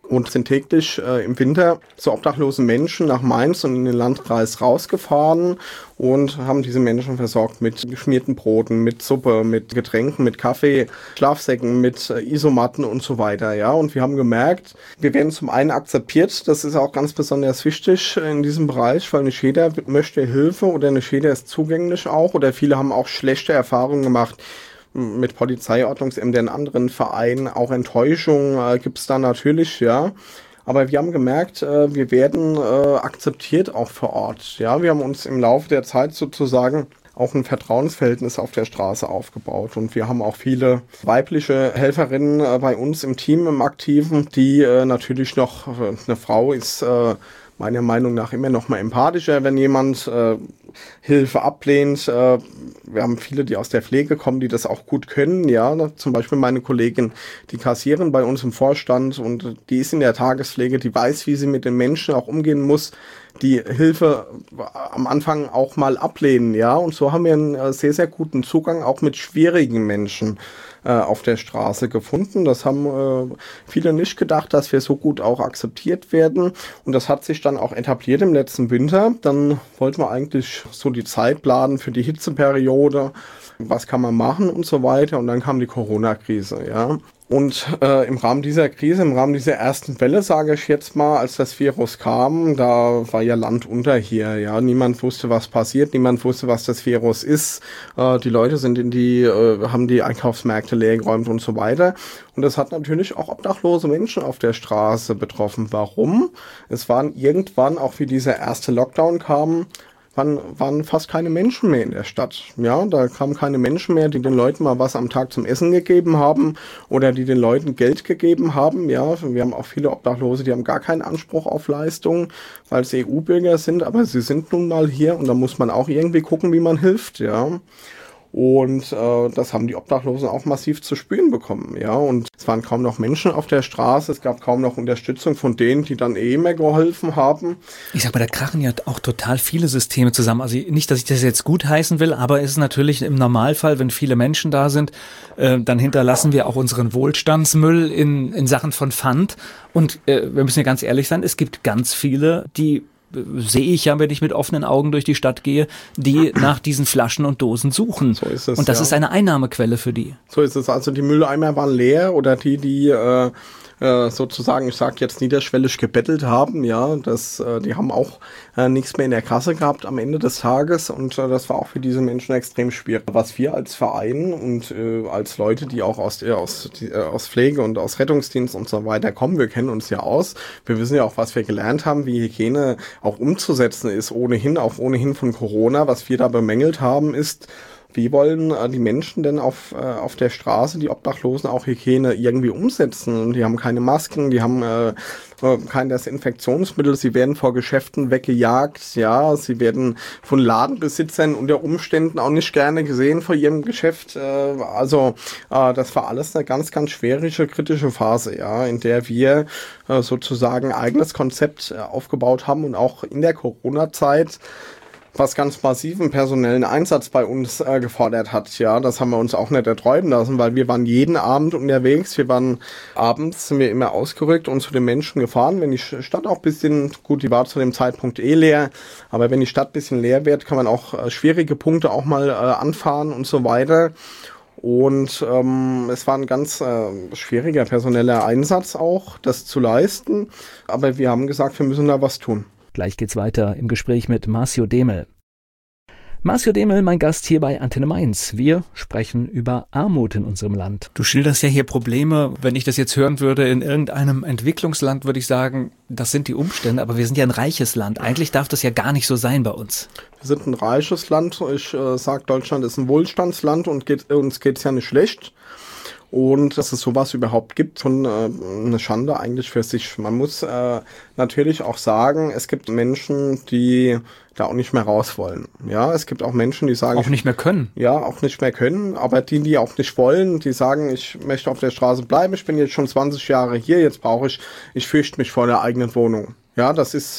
und sind täglich im Winter zu obdachlosen Menschen nach Mainz und in den Landkreis rausgefahren und haben diese Menschen versorgt mit geschmierten Broten, mit Suppe, mit Getränken, mit Kaffee, Schlafsäcken, mit Isomatten und so weiter. Ja, und wir haben gemerkt, wir werden zum einen akzeptiert, das ist auch ganz besonders wichtig in diesem Bereich, weil nicht jeder möchte Hilfe oder nicht jeder ist zugänglich auch oder viele haben auch schlechte Erfahrungen gemacht mit Polizeiordnungsämtern, anderen Vereinen, auch Enttäuschung gibt's da natürlich, ja. Aber wir haben gemerkt, wir werden akzeptiert auch vor Ort. Ja, wir haben uns im Laufe der Zeit sozusagen auch ein Vertrauensverhältnis auf der Straße aufgebaut. Und wir haben auch viele weibliche Helferinnen bei uns im Team, im Aktiven, die natürlich noch, eine Frau ist meiner Meinung nach immer noch mal empathischer, wenn jemand Hilfe ablehnt. Wir haben viele, die aus der Pflege kommen, die das auch gut können. Ja, zum Beispiel meine Kollegin, die Kassiererin bei uns im Vorstand und die ist in der Tagespflege, die weiß, wie sie mit den Menschen auch umgehen muss, die Hilfe am Anfang auch mal ablehnen. Ja, und so haben wir einen sehr, sehr guten Zugang auch mit schwierigen Menschen auf der Straße gefunden. Das haben viele nicht gedacht, dass wir so gut auch akzeptiert werden. Und das hat sich dann auch etabliert im letzten Winter. Dann wollten wir eigentlich so die Zeit planen für die Hitzeperiode. Was kann man machen und so weiter. Und dann kam die Corona-Krise, ja. Und im Rahmen dieser Krise, im Rahmen dieser ersten Welle, sage ich jetzt mal, als das Virus kam, da war ja Land unter hier. Ja, niemand wusste, was passiert, niemand wusste, was das Virus ist. Die Leute sind haben die Einkaufsmärkte leergeräumt und so weiter. Und das hat natürlich auch obdachlose Menschen auf der Straße betroffen. Warum? Es waren irgendwann, auch wie dieser erste Lockdown kam, waren fast keine Menschen mehr in der Stadt. Ja, da kamen keine Menschen mehr, die den Leuten mal was am Tag zum Essen gegeben haben oder die den Leuten Geld gegeben haben. Ja, wir haben auch viele Obdachlose, die haben gar keinen Anspruch auf Leistungen, weil sie EU-Bürger sind, aber sie sind nun mal hier und da muss man auch irgendwie gucken, wie man hilft, ja. Und das haben die Obdachlosen auch massiv zu spüren bekommen, ja. Und es waren kaum noch Menschen auf der Straße, es gab kaum noch Unterstützung von denen, die dann mehr geholfen haben. Ich sag mal, da krachen ja auch total viele Systeme zusammen. Also nicht, dass ich das jetzt gut heißen will, aber es ist natürlich im Normalfall, wenn viele Menschen da sind, dann hinterlassen wir auch unseren Wohlstandsmüll in Sachen von Pfand. Und wir müssen ja ganz ehrlich sein, es gibt ganz viele, die sehe ich ja, wenn ich mit offenen Augen durch die Stadt gehe, die nach diesen Flaschen und Dosen suchen. So ist es, und das ist eine Einnahmequelle für die. So ist es. Also die Mülleimer waren leer oder die sozusagen, ich sag jetzt niederschwellig gebettelt haben, ja, die haben auch nichts mehr in der Kasse gehabt am Ende des Tages und das war auch für diese Menschen extrem schwierig. Was wir als Verein und als Leute, die auch aus Pflege und aus Rettungsdienst und so weiter kommen, wir kennen uns ja aus, wir wissen ja auch, was wir gelernt haben, wie Hygiene auch umzusetzen ist, ohnehin von Corona. Was wir da bemängelt haben, ist, wie wollen die Menschen denn auf der Straße, die Obdachlosen, auch Hygiene irgendwie umsetzen? Die haben keine Masken, die haben kein Desinfektionsmittel, sie werden vor Geschäften weggejagt, ja, sie werden von Ladenbesitzern unter Umständen auch nicht gerne gesehen vor ihrem Geschäft. Das war alles eine ganz, ganz schwierige, kritische Phase, ja, in der wir sozusagen ein eigenes Konzept aufgebaut haben und auch in der Corona-Zeit was ganz massiven personellen Einsatz bei uns gefordert hat. Ja, das haben wir uns auch nicht erträumen lassen, weil wir waren jeden Abend unterwegs. Wir waren abends, sind wir immer ausgerückt und zu den Menschen gefahren. Wenn die Stadt auch ein bisschen, gut, die war zu dem Zeitpunkt leer, aber wenn die Stadt ein bisschen leer wird, kann man auch schwierige Punkte auch mal anfahren und so weiter. Und es war ein ganz schwieriger personeller Einsatz auch, das zu leisten. Aber wir haben gesagt, wir müssen da was tun. Gleich geht's weiter im Gespräch mit Marcio Demel. Marcio Demel, mein Gast hier bei Antenne Mainz. Wir sprechen über Armut in unserem Land. Du schilderst ja hier Probleme. Wenn ich das jetzt hören würde in irgendeinem Entwicklungsland, würde ich sagen, das sind die Umstände. Aber wir sind ja ein reiches Land. Eigentlich darf das ja gar nicht so sein bei uns. Wir sind ein reiches Land. Ich sage, Deutschland ist ein Wohlstandsland und uns geht's ja nicht schlecht. Und dass es sowas überhaupt gibt, schon eine Schande eigentlich für sich. Man muss natürlich auch sagen, es gibt Menschen, die da auch nicht mehr raus wollen. Ja, es gibt auch Menschen, die sagen... Auch nicht mehr können. Ja, auch nicht mehr können. Aber die auch nicht wollen, die sagen, ich möchte auf der Straße bleiben, ich bin jetzt schon 20 Jahre hier, jetzt ich fürchte mich vor der eigenen Wohnung. Ja, das ist,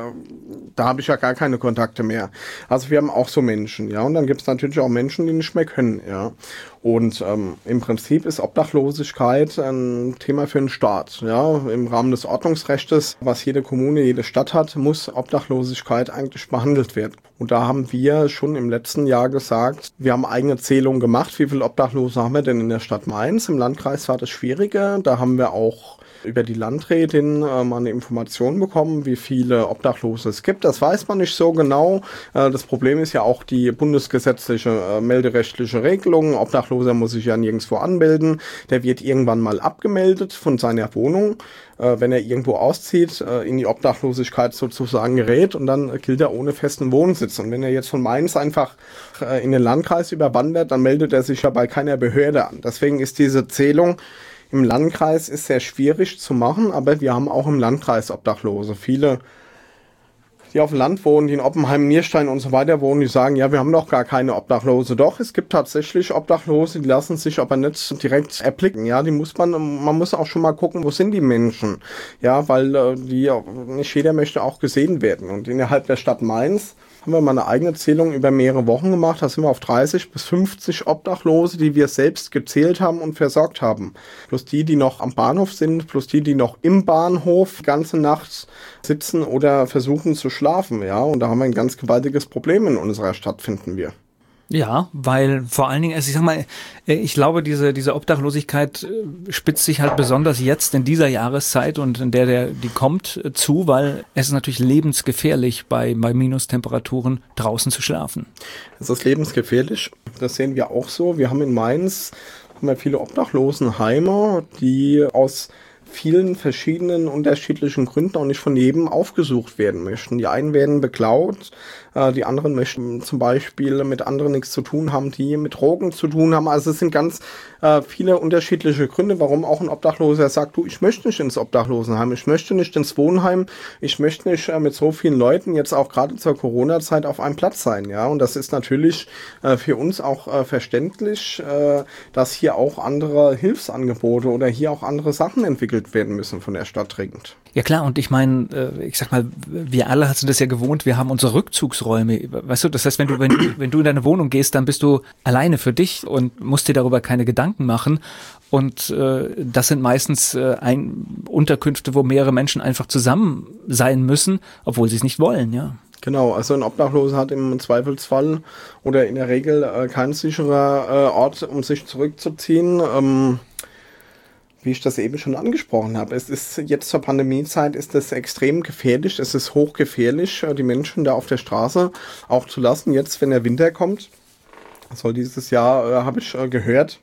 da habe ich ja gar keine Kontakte mehr. Also wir haben auch so Menschen, ja, und dann gibt es natürlich auch Menschen, die nicht mehr können, ja. Und im Prinzip ist Obdachlosigkeit ein Thema für den Staat, ja. Im Rahmen des Ordnungsrechts, was jede Kommune, jede Stadt hat, muss Obdachlosigkeit eigentlich behandelt werden. Und da haben wir schon im letzten Jahr gesagt, wir haben eigene Zählungen gemacht, wie viele Obdachlose haben wir denn in der Stadt Mainz. Im Landkreis war das schwieriger, da haben wir auch über die Landrätin mal eine Information bekommen, wie viele Obdachlose es gibt. Das weiß man nicht so genau. Das Problem ist ja auch die bundesgesetzliche melderechtliche Regelung. Obdachloser muss sich ja nirgendwo anmelden. Der wird irgendwann mal abgemeldet von seiner Wohnung, wenn er irgendwo auszieht, in die Obdachlosigkeit sozusagen gerät, und dann gilt er ohne festen Wohnsitz. Und wenn er jetzt von Mainz einfach in den Landkreis überwandert, dann meldet er sich ja bei keiner Behörde an. Deswegen ist diese Zählung im Landkreis ist sehr schwierig zu machen, aber wir haben auch im Landkreis Obdachlose. Viele, die auf dem Land wohnen, die in Oppenheim, Nierstein und so weiter wohnen, die sagen, ja, wir haben doch gar keine Obdachlose. Doch, es gibt tatsächlich Obdachlose, die lassen sich aber nicht direkt erblicken. Ja, man muss auch schon mal gucken, wo sind die Menschen? Ja, weil nicht jeder möchte auch gesehen werden. Und innerhalb der Stadt Mainz haben wir mal eine eigene Zählung über mehrere Wochen gemacht. Da sind wir auf 30 bis 50 Obdachlose, die wir selbst gezählt haben und versorgt haben. Plus die noch am Bahnhof sind, plus die noch im Bahnhof die ganze Nacht sitzen oder versuchen zu schlafen. Ja, und da haben wir ein ganz gewaltiges Problem in unserer Stadt, finden wir. Ja, weil vor allen Dingen, also ich sag mal, ich glaube, diese Obdachlosigkeit spitzt sich halt besonders jetzt in dieser Jahreszeit und in der die kommt zu, weil es ist natürlich lebensgefährlich, bei Minustemperaturen draußen zu schlafen. Es ist lebensgefährlich, das sehen wir auch so. Wir haben in Mainz viele Obdachlosenheime, die aus vielen verschiedenen unterschiedlichen Gründen auch nicht von jedem aufgesucht werden möchten. Die einen werden beklaut, die anderen möchten zum Beispiel mit anderen nichts zu tun haben, die mit Drogen zu tun haben. Also es sind ganz viele unterschiedliche Gründe, warum auch ein Obdachloser sagt, du, ich möchte nicht ins Obdachlosenheim, ich möchte nicht ins Wohnheim, ich möchte nicht mit so vielen Leuten jetzt auch gerade zur Corona-Zeit auf einem Platz sein. Ja, und das ist natürlich für uns auch verständlich, dass hier auch andere Hilfsangebote oder hier auch andere Sachen entwickelt werden müssen von der Stadt dringend. Ja klar, und ich meine, ich sag mal, wir alle sind das ja gewohnt, wir haben unsere Rückzugsräume, weißt du, das heißt, wenn du in deine Wohnung gehst, dann bist du alleine für dich und musst dir darüber keine Gedanken machen, und das sind meistens Unterkünfte, wo mehrere Menschen einfach zusammen sein müssen, obwohl sie es nicht wollen, ja. Genau, also ein Obdachloser hat im Zweifelsfall oder in der Regel kein sicherer Ort, um sich zurückzuziehen. Wie ich das eben schon angesprochen habe, es ist jetzt zur Pandemiezeit ist es extrem gefährlich, es ist hochgefährlich, die Menschen da auf der Straße auch zu lassen. Jetzt, wenn der Winter kommt, soll dieses Jahr, habe ich gehört,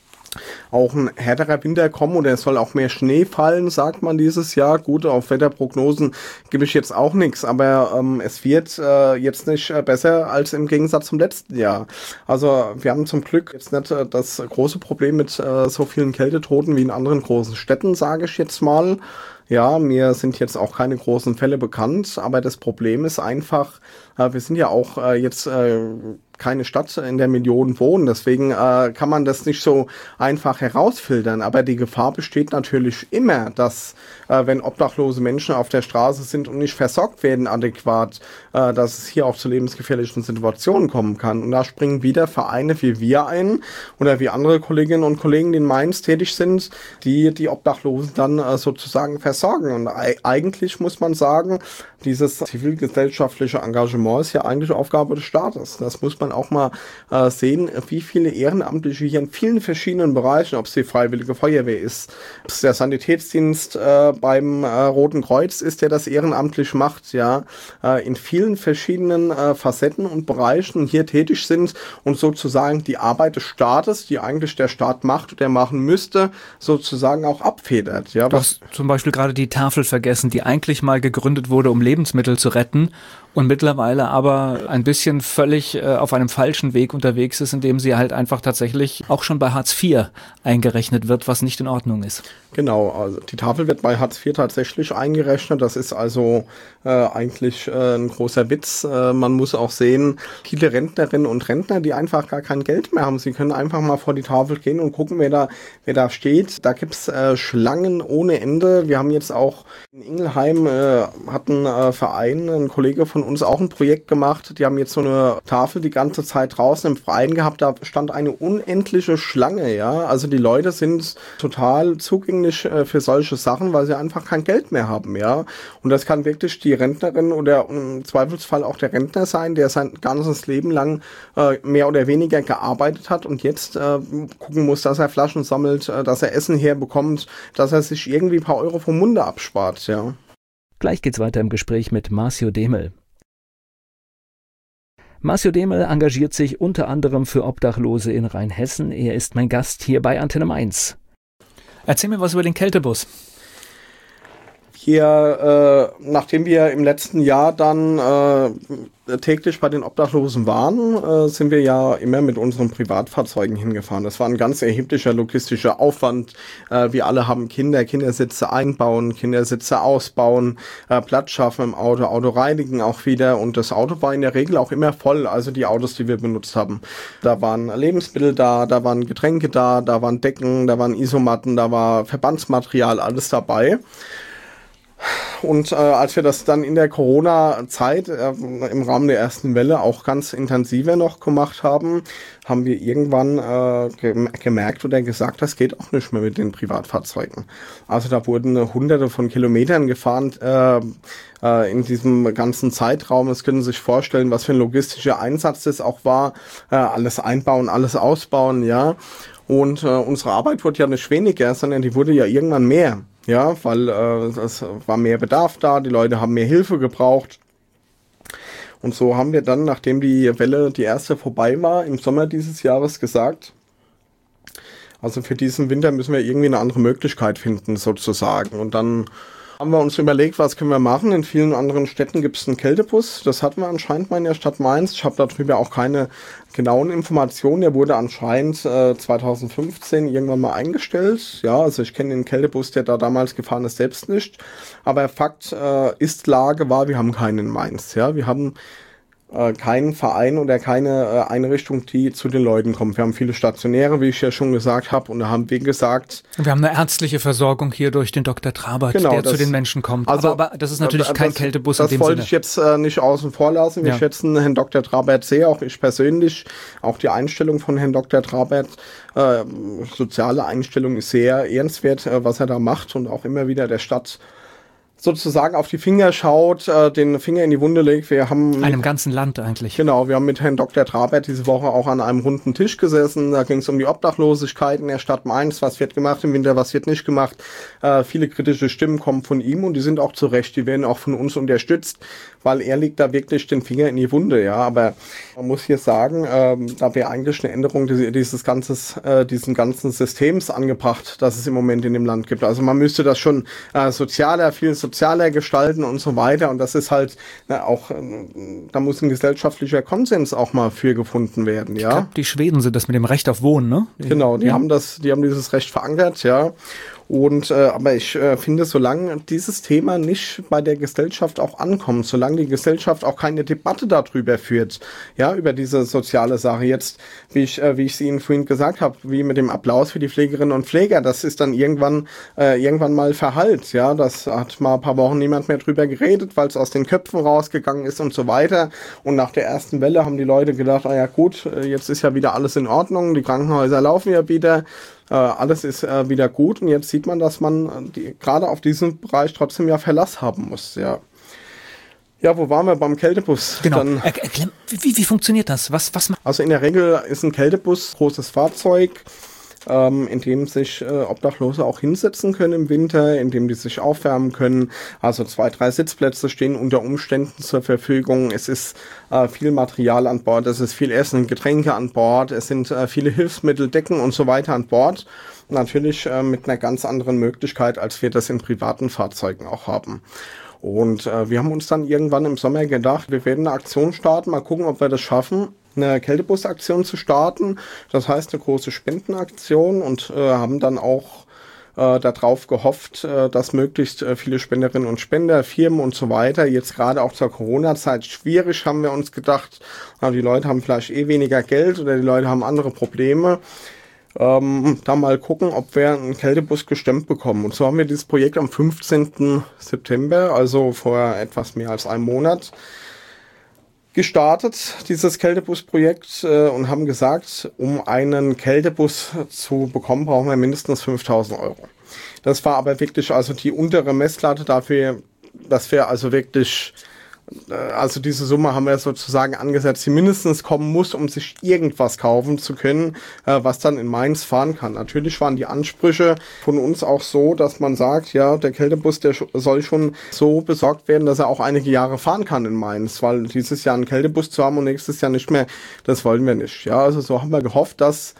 auch ein härterer Winter kommen, oder es soll auch mehr Schnee fallen, sagt man dieses Jahr. Gut, auf Wetterprognosen gebe ich jetzt auch nichts, aber es wird jetzt nicht besser als im Gegensatz zum letzten Jahr. Also wir haben zum Glück jetzt nicht das große Problem mit so vielen Kältetoten wie in anderen großen Städten, sage ich jetzt mal. Ja, mir sind jetzt auch keine großen Fälle bekannt, aber das Problem ist einfach, wir sind ja auch jetzt keine Stadt, in der Millionen wohnen, deswegen kann man das nicht so einfach herausfiltern, aber die Gefahr besteht natürlich immer, dass wenn obdachlose Menschen auf der Straße sind und nicht versorgt werden adäquat, dass es hier auch zu lebensgefährlichen Situationen kommen kann, und da springen wieder Vereine wie wir ein oder wie andere Kolleginnen und Kollegen, die in Mainz tätig sind, die Obdachlosen dann sozusagen versorgen, und eigentlich muss man sagen, dieses zivilgesellschaftliche Engagement ist ja eigentlich Aufgabe des Staates. Das muss man auch mal sehen, wie viele Ehrenamtliche hier in vielen verschiedenen Bereichen, ob es die Freiwillige Feuerwehr ist, ob es der Sanitätsdienst beim Roten Kreuz ist, der das ehrenamtlich macht, ja, in vielen verschiedenen Facetten und Bereichen hier tätig sind und sozusagen die Arbeit des Staates, die eigentlich der Staat macht oder machen müsste, sozusagen auch abfedert. Ja, du hast zum Beispiel gerade die Tafel vergessen, die eigentlich mal gegründet wurde, um Lebensmittel zu retten, Und mittlerweile aber ein bisschen völlig auf einem falschen Weg unterwegs ist, indem sie halt einfach tatsächlich auch schon bei Hartz IV eingerechnet wird, was nicht in Ordnung ist. Genau, also die Tafel wird bei Hartz IV tatsächlich eingerechnet. Das ist also eigentlich ein großer Witz. Man muss auch sehen, viele Rentnerinnen und Rentner, die einfach gar kein Geld mehr haben. Sie können einfach mal vor die Tafel gehen und gucken, wer da steht. Da gibt's Schlangen ohne Ende. Wir haben jetzt auch in Ingelheim hat ein Verein, ein Kollege von uns auch ein Projekt gemacht. Die haben jetzt so eine Tafel die ganze Zeit draußen im Freien gehabt. Da stand eine unendliche Schlange, ja. Also die Leute sind total zugänglich für solche Sachen, weil sie einfach kein Geld mehr haben, ja. Und das kann wirklich die Rentnerin oder im Zweifelsfall auch der Rentner sein, der sein ganzes Leben lang mehr oder weniger gearbeitet hat und jetzt gucken muss, dass er Flaschen sammelt, dass er Essen herbekommt, dass er sich irgendwie ein paar Euro vom Munde abspart, ja. Gleich geht's weiter im Gespräch mit Marcio Demel. Marcio Demel engagiert sich unter anderem für Obdachlose in Rheinhessen. Er ist mein Gast hier bei Antenne Mainz. Erzähl mir was über den Kältebus. Hier, nachdem wir im letzten Jahr dann täglich bei den Obdachlosen waren, sind wir ja immer mit unseren Privatfahrzeugen hingefahren. Das war ein ganz erheblicher logistischer Aufwand. Wir alle haben Kinder, Kindersitze einbauen, Kindersitze ausbauen, Platz schaffen im Auto, Auto reinigen auch wieder. Und das Auto war in der Regel auch immer voll, also die Autos, die wir benutzt haben. Da waren Lebensmittel da waren Getränke da waren Decken, da waren Isomatten, da war Verbandsmaterial, alles dabei. Und als wir das dann in der Corona-Zeit im Rahmen der ersten Welle auch ganz intensiver noch gemacht haben, haben wir irgendwann gemerkt oder gesagt, das geht auch nicht mehr mit den Privatfahrzeugen. Also da wurden Hunderte von Kilometern gefahren in diesem ganzen Zeitraum. Das können Sie sich vorstellen, was für ein logistischer Einsatz das auch war. Alles einbauen, alles ausbauen, ja. Und unsere Arbeit wurde ja nicht weniger, sondern die wurde ja irgendwann mehr. Ja, weil es war mehr Bedarf da, die Leute haben mehr Hilfe gebraucht. Und so haben wir dann, nachdem die Welle, die erste vorbei war, im Sommer dieses Jahres gesagt, also für diesen Winter müssen wir irgendwie eine andere Möglichkeit finden, sozusagen. Und dann haben wir uns überlegt, was können wir machen. In vielen anderen Städten gibt es einen Kältebus. Das hatten wir anscheinend mal in der Stadt Mainz. Ich habe darüber auch keine genauen Informationen. Der wurde anscheinend 2015 irgendwann mal eingestellt. Ja, also ich kenne den Kältebus, der da damals gefahren ist, selbst nicht. Aber Fakt Lage war, wir haben keinen in Mainz. Ja, wir haben keinen Verein oder keine Einrichtung, die zu den Leuten kommt. Wir haben viele Stationäre, wie ich ja schon gesagt habe, und da haben wir gesagt... Wir haben eine ärztliche Versorgung hier durch den Dr. Trabert, genau, der zu den Menschen kommt. Also, aber das ist natürlich kein Kältebus in dem Sinne. Das wollte ich jetzt nicht außen vor lassen. Wir schätzen Herrn Dr. Trabert sehr, auch ich persönlich. Auch die Einstellung von Herrn Dr. Trabert, soziale Einstellung ist sehr ehrenswert, was er da macht und auch immer wieder der Stadt sozusagen auf die Finger schaut, den Finger in die Wunde legt. Wir haben einem ganzen Land eigentlich. Genau, wir haben mit Herrn Dr. Trabert diese Woche auch an einem runden Tisch gesessen. Da ging es um die Obdachlosigkeit in der Stadt Mainz. Was wird gemacht im Winter, was wird nicht gemacht. Viele kritische Stimmen kommen von ihm und die sind auch zu Recht. Die werden auch von uns unterstützt, weil er legt da wirklich den Finger in die Wunde. Ja, aber man muss hier sagen, da wäre eigentlich eine Änderung diesen ganzen Systems angebracht, das es im Moment in dem Land gibt. Also man müsste das schon viel sozialer gestalten und so weiter. Und das ist halt auch, da muss ein gesellschaftlicher Konsens auch mal für gefunden werden. Ja? Ich glaube, die Schweden sind das mit dem Recht auf Wohnen, ne? Genau, die haben dieses Recht verankert, ja. Und aber ich finde, solange dieses Thema nicht bei der Gesellschaft auch ankommt, solange die Gesellschaft auch keine Debatte darüber führt, ja, über diese soziale Sache jetzt, wie ich es Ihnen vorhin gesagt habe, wie mit dem Applaus für die Pflegerinnen und Pfleger, das ist dann irgendwann mal verhallt, ja, das hat mal ein paar Wochen niemand mehr drüber geredet, weil es aus den Köpfen rausgegangen ist und so weiter. Und nach der ersten Welle haben die Leute gedacht, ja gut, jetzt ist ja wieder alles in Ordnung, die Krankenhäuser laufen ja wieder. Alles ist wieder gut und jetzt sieht man, dass man gerade auf diesem Bereich trotzdem ja Verlass haben muss, ja. Ja, wo waren wir beim Kältebus? Genau. Wie funktioniert das? Was also in der Regel ist ein Kältebus großes Fahrzeug, in dem sich Obdachlose auch hinsetzen können im Winter, in dem die sich aufwärmen können. Also 2, 3 Sitzplätze stehen unter Umständen zur Verfügung. Es ist viel Material an Bord, es ist viel Essen, Getränke an Bord, es sind viele Hilfsmittel, Decken und so weiter an Bord. Natürlich mit einer ganz anderen Möglichkeit, als wir das in privaten Fahrzeugen auch haben. Und wir haben uns dann irgendwann im Sommer gedacht, wir werden eine Aktion starten, mal gucken, ob wir das schaffen, eine Kältebus-Aktion zu starten. Das heißt eine große Spendenaktion und haben dann auch darauf gehofft, dass möglichst viele Spenderinnen und Spender, Firmen und so weiter, jetzt gerade auch zur Corona-Zeit schwierig, haben wir uns gedacht, die Leute haben vielleicht weniger Geld oder die Leute haben andere Probleme. Da mal gucken, ob wir einen Kältebus gestemmt bekommen. Und so haben wir dieses Projekt am 15. September, also vor etwas mehr als einem Monat, gestartet, dieses Kältebus-Projekt, und haben gesagt, um einen Kältebus zu bekommen, brauchen wir mindestens 5.000 €. Das war aber wirklich also die untere Messlatte dafür, dass wir also wirklich, also diese Summe haben wir sozusagen angesetzt, die mindestens kommen muss, um sich irgendwas kaufen zu können, was dann in Mainz fahren kann. Natürlich waren die Ansprüche von uns auch so, dass man sagt, ja, der Kältebus, der soll schon so besorgt werden, dass er auch einige Jahre fahren kann in Mainz, weil dieses Jahr einen Kältebus zu haben und nächstes Jahr nicht mehr, das wollen wir nicht. Ja, also so haben wir gehofft, dass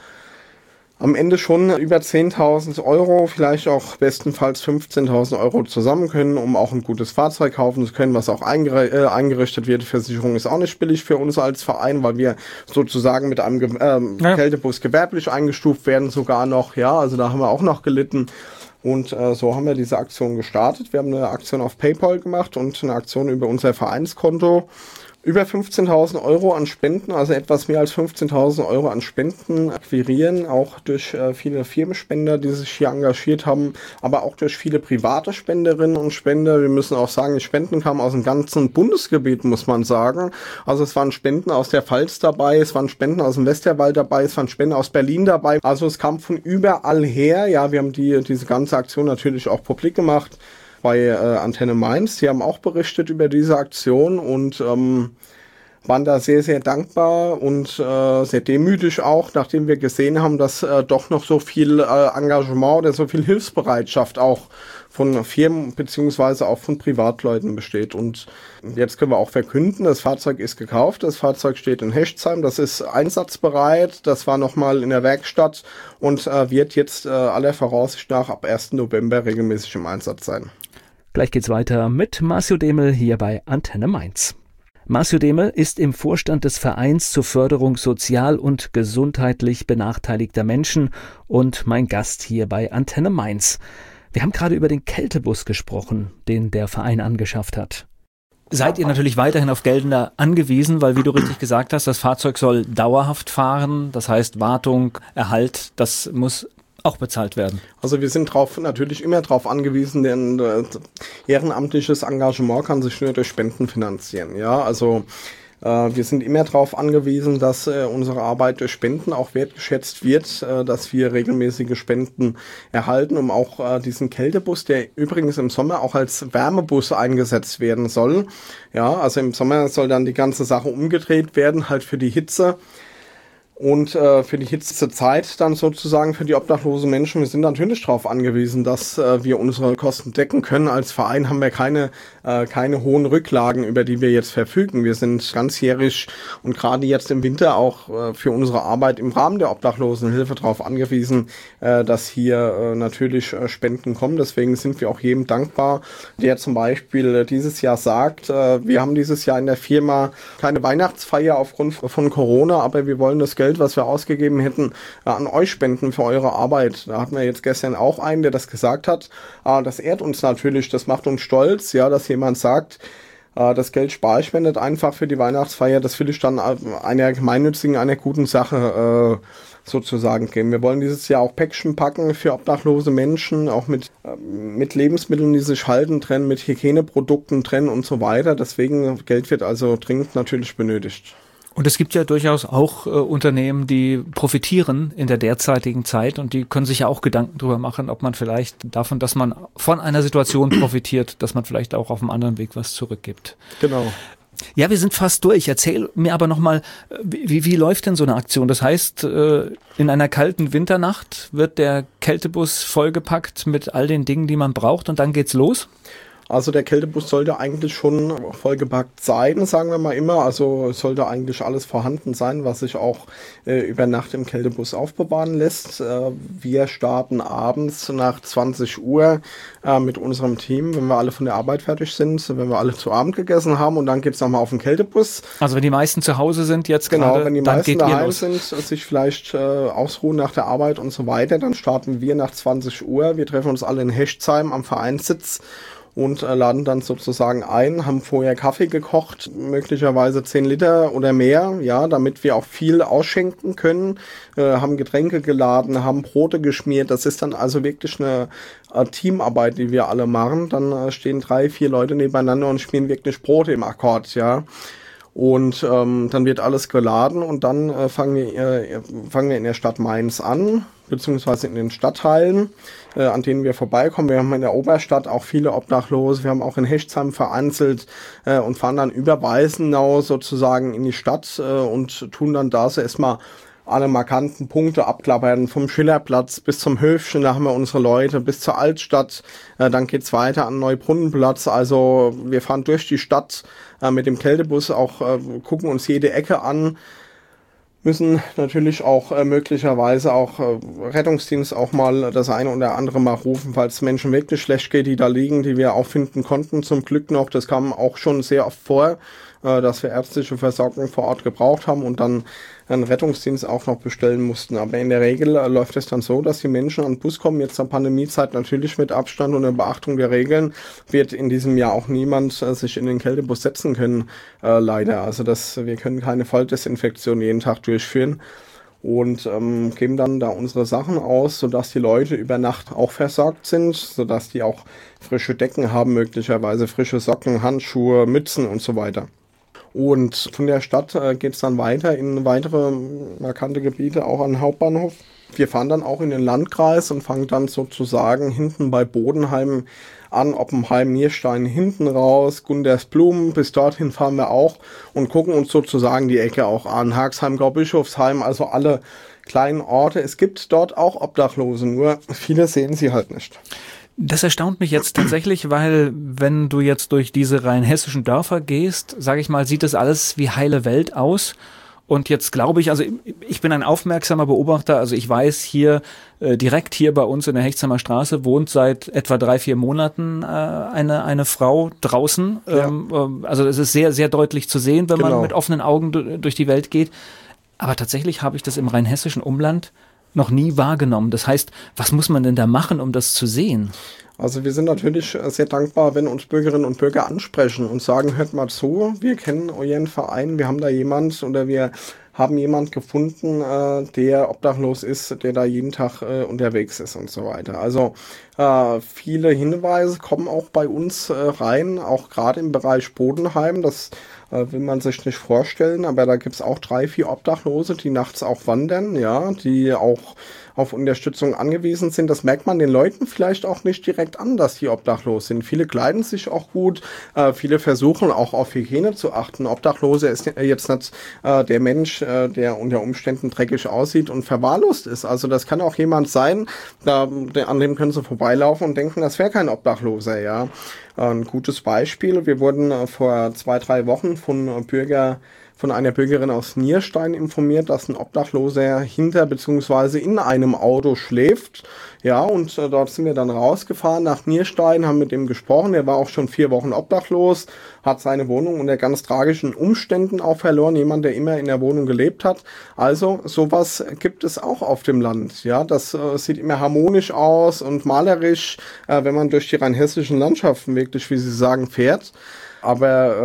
am Ende schon über 10.000 €, vielleicht auch bestenfalls 15.000 € zusammen können, um auch ein gutes Fahrzeug kaufen zu können, was auch eingerichtet wird. Die Versicherung ist auch nicht billig für uns als Verein, weil wir sozusagen mit einem Kältebus gewerblich eingestuft werden sogar noch. Ja, also da haben wir auch noch gelitten. Und so haben wir diese Aktion gestartet. Wir haben eine Aktion auf PayPal gemacht und eine Aktion über unser Vereinskonto. Über 15.000 € an Spenden, also etwas mehr als 15.000 € an Spenden akquirieren, auch durch viele Firmenspender, die sich hier engagiert haben, aber auch durch viele private Spenderinnen und Spender. Wir müssen auch sagen, die Spenden kamen aus dem ganzen Bundesgebiet, muss man sagen. Also es waren Spenden aus der Pfalz dabei, es waren Spenden aus dem Westerwald dabei, es waren Spenden aus Berlin dabei. Also es kam von überall her. Ja, wir haben diese ganze Aktion natürlich auch publik gemacht bei Antenne Mainz. Die haben auch berichtet über diese Aktion und waren da sehr, sehr dankbar und sehr demütig auch, nachdem wir gesehen haben, dass doch noch so viel Engagement oder so viel Hilfsbereitschaft auch von Firmen beziehungsweise auch von Privatleuten besteht. Und jetzt können wir auch verkünden, das Fahrzeug ist gekauft, das Fahrzeug steht in Hechtsheim, das ist einsatzbereit, das war nochmal in der Werkstatt und wird jetzt aller Voraussicht nach ab 1. November regelmäßig im Einsatz sein. Gleich geht's weiter mit Marcio Demel hier bei Antenne Mainz. Marcio Demel ist im Vorstand des Vereins zur Förderung sozial und gesundheitlich benachteiligter Menschen und mein Gast hier bei Antenne Mainz. Wir haben gerade über den Kältebus gesprochen, den der Verein angeschafft hat. Seid ihr natürlich weiterhin auf Gelder angewiesen, weil, wie du richtig gesagt hast, das Fahrzeug soll dauerhaft fahren, das heißt Wartung, Erhalt, das muss auch bezahlt werden. Also wir sind natürlich immer darauf angewiesen, denn ehrenamtliches Engagement kann sich nur durch Spenden finanzieren. Ja, also wir sind immer darauf angewiesen, dass unsere Arbeit durch Spenden auch wertgeschätzt wird, dass wir regelmäßige Spenden erhalten, um auch diesen Kältebus, der übrigens im Sommer auch als Wärmebus eingesetzt werden soll. Ja, also im Sommer soll dann die ganze Sache umgedreht werden, halt für die Hitze. Und für die Hitzezeit dann sozusagen für die obdachlosen Menschen, wir sind natürlich darauf angewiesen, dass wir unsere Kosten decken können. Als Verein haben wir keine hohen Rücklagen, über die wir jetzt verfügen. Wir sind ganzjährig und gerade jetzt im Winter auch für unsere Arbeit im Rahmen der Obdachlosenhilfe darauf angewiesen, dass hier natürlich Spenden kommen. Deswegen sind wir auch jedem dankbar, der zum Beispiel dieses Jahr sagt, wir haben dieses Jahr in der Firma keine Weihnachtsfeier aufgrund von Corona, aber wir wollen das Geld, was wir ausgegeben hätten, an euch spenden für eure Arbeit. Da hatten wir jetzt gestern auch einen, der das gesagt hat. Das ehrt uns natürlich, das macht uns stolz, ja, dass jemand sagt, das Geld spare ich mir nicht einfach für die Weihnachtsfeier, das will ich dann einer gemeinnützigen, einer guten Sache sozusagen geben. Wir wollen dieses Jahr auch Päckchen packen für obdachlose Menschen, auch mit Lebensmitteln, die sich halten, drin, mit Hygieneprodukten drin und so weiter. Deswegen, Geld wird also dringend natürlich benötigt. Und es gibt ja durchaus auch Unternehmen, die profitieren in der derzeitigen Zeit und die können sich ja auch Gedanken darüber machen, ob man vielleicht davon, dass man von einer Situation profitiert, dass man vielleicht auch auf einem anderen Weg was zurückgibt. Genau. Ja, wir sind fast durch. Erzähl mir aber nochmal, wie läuft denn so eine Aktion? Das heißt, in einer kalten Winternacht wird der Kältebus vollgepackt mit all den Dingen, die man braucht und dann geht's los? Also der Kältebus sollte eigentlich schon vollgepackt sein, sagen wir mal immer. Also es sollte eigentlich alles vorhanden sein, was sich auch über Nacht im Kältebus aufbewahren lässt. Wir starten abends nach 20 Uhr mit unserem Team, wenn wir alle von der Arbeit fertig sind, wenn wir alle zu Abend gegessen haben, und dann geht's nochmal auf den Kältebus. Also wenn die meisten zu Hause sind jetzt genau, gerade, wenn die dann meisten geht ihr daheim los. sind, sich vielleicht ausruhen nach der Arbeit und so weiter, dann starten wir nach 20 Uhr. Wir treffen uns alle in Hechtsheim am Vereinssitz und laden dann sozusagen ein, haben vorher Kaffee gekocht, möglicherweise 10 Liter oder mehr, ja, damit wir auch viel ausschenken können, haben Getränke geladen, haben Brote geschmiert. Das ist dann also wirklich eine Teamarbeit, die wir alle machen. Dann stehen 3, 4 Leute nebeneinander und schmieren wirklich Brote im Akkord, ja. Und dann wird alles geladen und dann fangen wir in der Stadt Mainz an, beziehungsweise in den Stadtteilen, an denen wir vorbeikommen. Wir haben in der Oberstadt auch viele Obdachlose, wir haben auch in Hechtsheim vereinzelt und fahren dann über Weißenau sozusagen in die Stadt und tun dann da so erstmal alle markanten Punkte abklappern, vom Schillerplatz bis zum Höfchen, da haben wir unsere Leute, bis zur Altstadt, dann geht's weiter an Neubrunnenplatz. Also wir fahren durch die Stadt mit dem Kältebus, auch gucken uns jede Ecke an, müssen natürlich auch möglicherweise auch Rettungsdienst auch mal das eine oder andere mal rufen, falls es Menschen wirklich schlecht geht, die da liegen, die wir auch finden konnten, zum Glück noch. Das kam auch schon sehr oft vor, dass wir ärztliche Versorgung vor Ort gebraucht haben und dann einen Rettungsdienst auch noch bestellen mussten. Aber in der Regel läuft es dann so, dass die Menschen an den Bus kommen, jetzt zur Pandemiezeit natürlich mit Abstand und der Beachtung der Regeln, wird in diesem Jahr auch niemand sich in den Kältebus setzen können, leider. Also wir können keine Volldesinfektion jeden Tag durchführen und geben dann da unsere Sachen aus, sodass die Leute über Nacht auch versorgt sind, sodass die auch frische Decken haben, möglicherweise frische Socken, Handschuhe, Mützen und so weiter. Und von der Stadt geht es dann weiter in weitere markante Gebiete, auch an den Hauptbahnhof. Wir fahren dann auch in den Landkreis und fangen dann sozusagen hinten bei Bodenheim an, Oppenheim, Nierstein hinten raus, Gundersblumen, bis dorthin fahren wir auch und gucken uns sozusagen die Ecke auch an. Haxheim, Graubischofsheim, also alle kleinen Orte. Es gibt dort auch Obdachlose, nur viele sehen sie halt nicht. Das erstaunt mich jetzt tatsächlich, weil wenn du jetzt durch diese rein hessischen Dörfer gehst, sage ich mal, sieht das alles wie heile Welt aus. Und jetzt glaube ich, also ich bin ein aufmerksamer Beobachter, also ich weiß hier, direkt hier bei uns in der Hechtsheimer Straße wohnt seit etwa 3-4 Monaten eine Frau draußen. Ja. Also es ist sehr, sehr deutlich zu sehen, wenn man mit offenen Augen durch die Welt geht. Aber tatsächlich habe ich das im rein hessischen Umland noch nie wahrgenommen. Das heißt, was muss man denn da machen, um das zu sehen? Also wir sind natürlich sehr dankbar, wenn uns Bürgerinnen und Bürger ansprechen und sagen, hört mal zu, wir kennen euren Verein, wir haben da jemand oder wir haben jemand gefunden, der obdachlos ist, der da jeden Tag unterwegs ist und so weiter. Also viele Hinweise kommen auch bei uns rein, auch gerade im Bereich Bodenheim. Das will man sich nicht vorstellen, aber da gibt's auch 3-4 Obdachlose, die nachts auch wandern, ja, die auch auf Unterstützung angewiesen sind. Das merkt man den Leuten vielleicht auch nicht direkt an, dass die obdachlos sind. Viele kleiden sich auch gut, viele versuchen auch auf Hygiene zu achten. Obdachlose ist jetzt nicht der Mensch, der unter Umständen dreckig aussieht und verwahrlost ist. Also das kann auch jemand sein, an dem können sie vorbeilaufen und denken, das wäre kein Obdachloser, ja. Ein gutes Beispiel, wir wurden vor 2-3 Wochen von einer Bürgerin aus Nierstein informiert, dass ein Obdachloser hinter bzw. in einem Auto schläft. Ja, und dort sind wir dann rausgefahren nach Nierstein, haben mit ihm gesprochen. Er war auch schon 4 Wochen obdachlos, hat seine Wohnung unter ganz tragischen Umständen auch verloren. Jemand, der immer in der Wohnung gelebt hat. Also sowas gibt es auch auf dem Land. Ja, das sieht immer harmonisch aus und malerisch, wenn man durch die rheinhessischen Landschaften wirklich, wie Sie sagen, fährt. Aber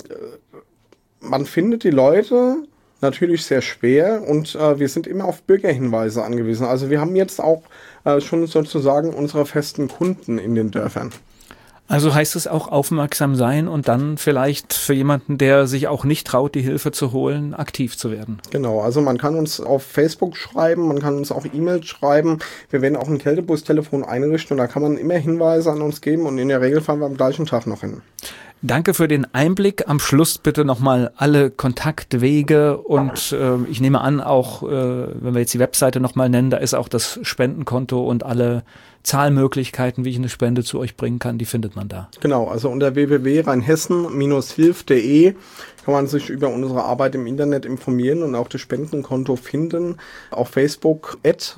man findet die Leute natürlich sehr schwer und wir sind immer auf Bürgerhinweise angewiesen. Also wir haben jetzt auch schon sozusagen unsere festen Kunden in den Dörfern. Also heißt es auch aufmerksam sein und dann vielleicht für jemanden, der sich auch nicht traut, die Hilfe zu holen, aktiv zu werden. Genau, also man kann uns auf Facebook schreiben, man kann uns auch E-Mails schreiben. Wir werden auch ein Kältebus-Telefon einrichten und da kann man immer Hinweise an uns geben und in der Regel fahren wir am gleichen Tag noch hin. Danke für den Einblick. Am Schluss bitte nochmal alle Kontaktwege und ich nehme an, auch wenn wir jetzt die Webseite nochmal nennen, da ist auch das Spendenkonto und alle Zahlmöglichkeiten, wie ich eine Spende zu euch bringen kann, die findet man da. Genau, also unter www.rheinhessen-hilft.de kann man sich über unsere Arbeit im Internet informieren und auch das Spendenkonto finden. Auf Facebook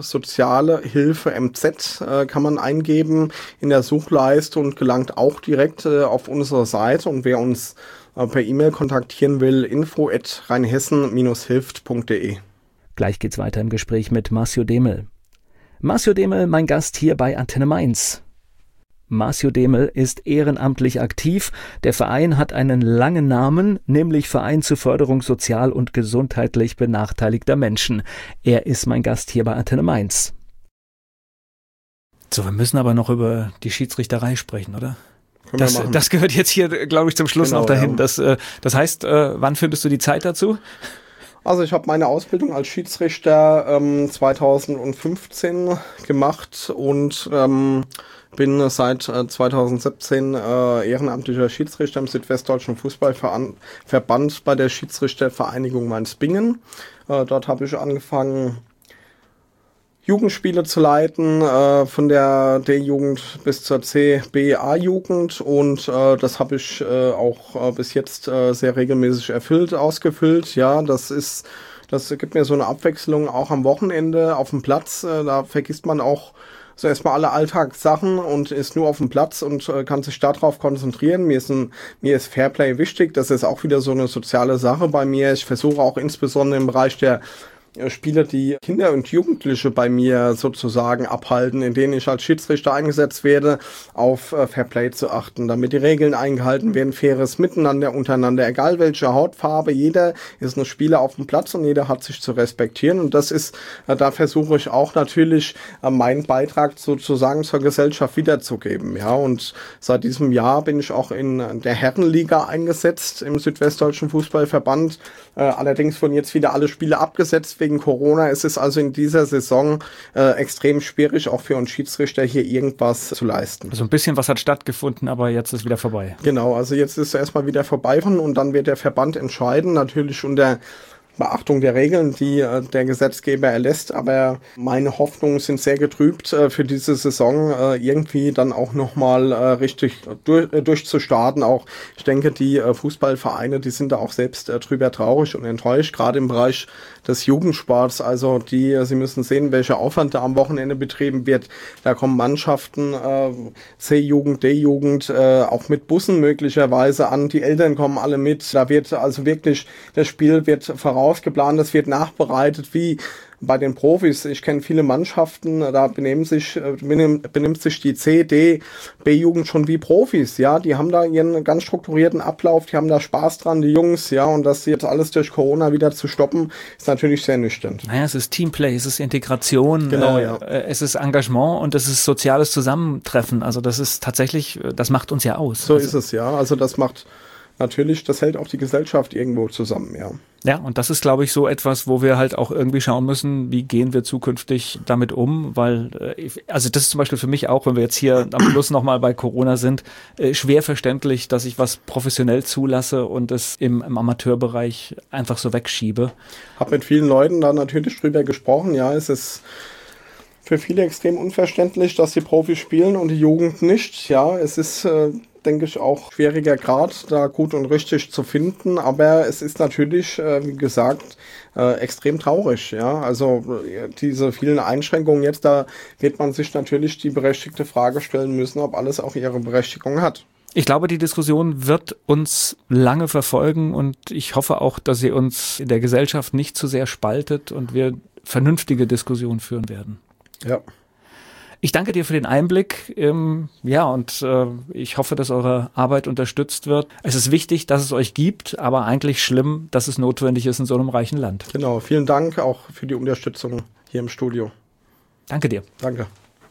@sozialehilfe-mz kann man eingeben in der Suchleiste und gelangt auch direkt auf unsere Seite. Und wer uns per E-Mail kontaktieren will, info@rheinhessen-hilft.de. Gleich geht's weiter im Gespräch mit Marcio Demel. Marcio Demel, mein Gast hier bei Antenne Mainz. Marcio Demel ist ehrenamtlich aktiv. Der Verein hat einen langen Namen, nämlich Verein zur Förderung sozial und gesundheitlich benachteiligter Menschen. Er ist mein Gast hier bei Antenne Mainz. So, wir müssen aber noch über die Schiedsrichterei sprechen, oder? Das gehört jetzt hier, glaube ich, zum Schluss noch dahin. Ja. Das heißt, wann findest du die Zeit dazu? Also ich habe meine Ausbildung als Schiedsrichter 2015 gemacht und bin seit 2017 ehrenamtlicher Schiedsrichter im Südwestdeutschen Fußballverband bei der Schiedsrichtervereinigung Mainz-Bingen. Dort habe ich angefangen, Jugendspiele zu leiten, von der D-Jugend bis zur C-B-A-Jugend und das habe ich auch bis jetzt sehr regelmäßig ausgefüllt. Ja, das gibt mir so eine Abwechslung auch am Wochenende auf dem Platz. Da vergisst man auch so erstmal alle Alltagssachen und ist nur auf dem Platz und kann sich darauf konzentrieren. Mir ist Fairplay wichtig. Das ist auch wieder so eine soziale Sache bei mir. Ich versuche auch insbesondere im Bereich der Spieler, die Kinder und Jugendliche bei mir sozusagen abhalten, in denen ich als Schiedsrichter eingesetzt werde, auf Fairplay zu achten, damit die Regeln eingehalten werden, faires Miteinander untereinander, egal welche Hautfarbe, jeder ist ein Spieler auf dem Platz und jeder hat sich zu respektieren und das ist, da versuche ich auch natürlich meinen Beitrag sozusagen zur Gesellschaft wiederzugeben, ja, und seit diesem Jahr bin ich auch in der Herrenliga eingesetzt im Südwestdeutschen Fußballverband, allerdings wurden jetzt wieder alle Spiele abgesetzt wegen Corona. Es ist also in dieser Saison extrem schwierig, auch für uns Schiedsrichter hier irgendwas zu leisten. Also ein bisschen was hat stattgefunden, aber jetzt ist wieder vorbei. Genau, also jetzt ist erstmal wieder vorbei und dann wird der Verband entscheiden, natürlich unter Beachtung der Regeln, die der Gesetzgeber erlässt, aber meine Hoffnungen sind sehr getrübt für diese Saison irgendwie dann auch nochmal richtig durchzustarten. Auch ich denke, die Fußballvereine, die sind da auch selbst drüber traurig und enttäuscht, gerade im Bereich des Jugendsports. Also sie müssen sehen, welcher Aufwand da am Wochenende betrieben wird. Da kommen Mannschaften, C-Jugend, D-Jugend, auch mit Bussen möglicherweise an. Die Eltern kommen alle mit. Da wird also wirklich, das Spiel wird vorausgeplant, das wird nachbereitet wie bei den Profis. Ich kenne viele Mannschaften, da benimmt sich die C, D, B-Jugend schon wie Profis, ja. Die haben da ihren ganz strukturierten Ablauf, die haben da Spaß dran, die Jungs, ja. Und das jetzt alles durch Corona wieder zu stoppen, ist natürlich sehr nüchtern. Naja, es ist Teamplay, es ist Integration, genau, ja. Es ist Engagement und es ist soziales Zusammentreffen. Also das ist tatsächlich, das macht uns ja aus. So ist es, ja. Also das hält auch die Gesellschaft irgendwo zusammen, ja. Ja, und das ist, glaube ich, so etwas, wo wir halt auch irgendwie schauen müssen, wie gehen wir zukünftig damit um, weil, also das ist zum Beispiel für mich auch, wenn wir jetzt hier am Schluss nochmal bei Corona sind, schwer verständlich, dass ich was professionell zulasse und es im Amateurbereich einfach so wegschiebe. Hab mit vielen Leuten da natürlich drüber gesprochen, ja, es ist für viele extrem unverständlich, dass die Profis spielen und die Jugend nicht, ja, es ist denke ich, auch schwieriger Grad, da gut und richtig zu finden. Aber es ist natürlich, wie gesagt, extrem traurig. Ja, also diese vielen Einschränkungen jetzt, da wird man sich natürlich die berechtigte Frage stellen müssen, ob alles auch ihre Berechtigung hat. Ich glaube, die Diskussion wird uns lange verfolgen und ich hoffe auch, dass sie uns in der Gesellschaft nicht zu sehr spaltet und wir vernünftige Diskussionen führen werden. Ja. Ich danke dir für den Einblick, und ich hoffe, dass eure Arbeit unterstützt wird. Es ist wichtig, dass es euch gibt, aber eigentlich schlimm, dass es notwendig ist in so einem reichen Land. Genau, vielen Dank auch für die Unterstützung hier im Studio. Danke dir. Danke.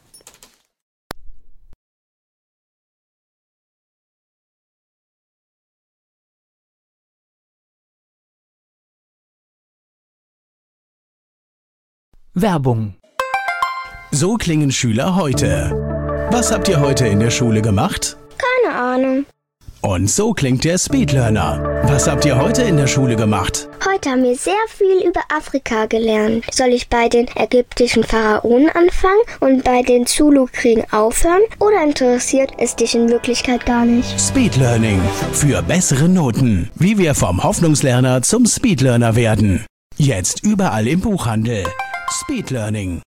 Werbung. So klingen Schüler heute. Was habt ihr heute in der Schule gemacht? Keine Ahnung. Und so klingt der Speedlearner. Was habt ihr heute in der Schule gemacht? Heute haben wir sehr viel über Afrika gelernt. Soll ich bei den ägyptischen Pharaonen anfangen und bei den Zulu-Kriegen aufhören? Oder interessiert es dich in Wirklichkeit gar nicht? Speedlearning. Für bessere Noten. Wie wir vom Hoffnungslerner zum Speedlearner werden. Jetzt überall im Buchhandel. Speedlearning.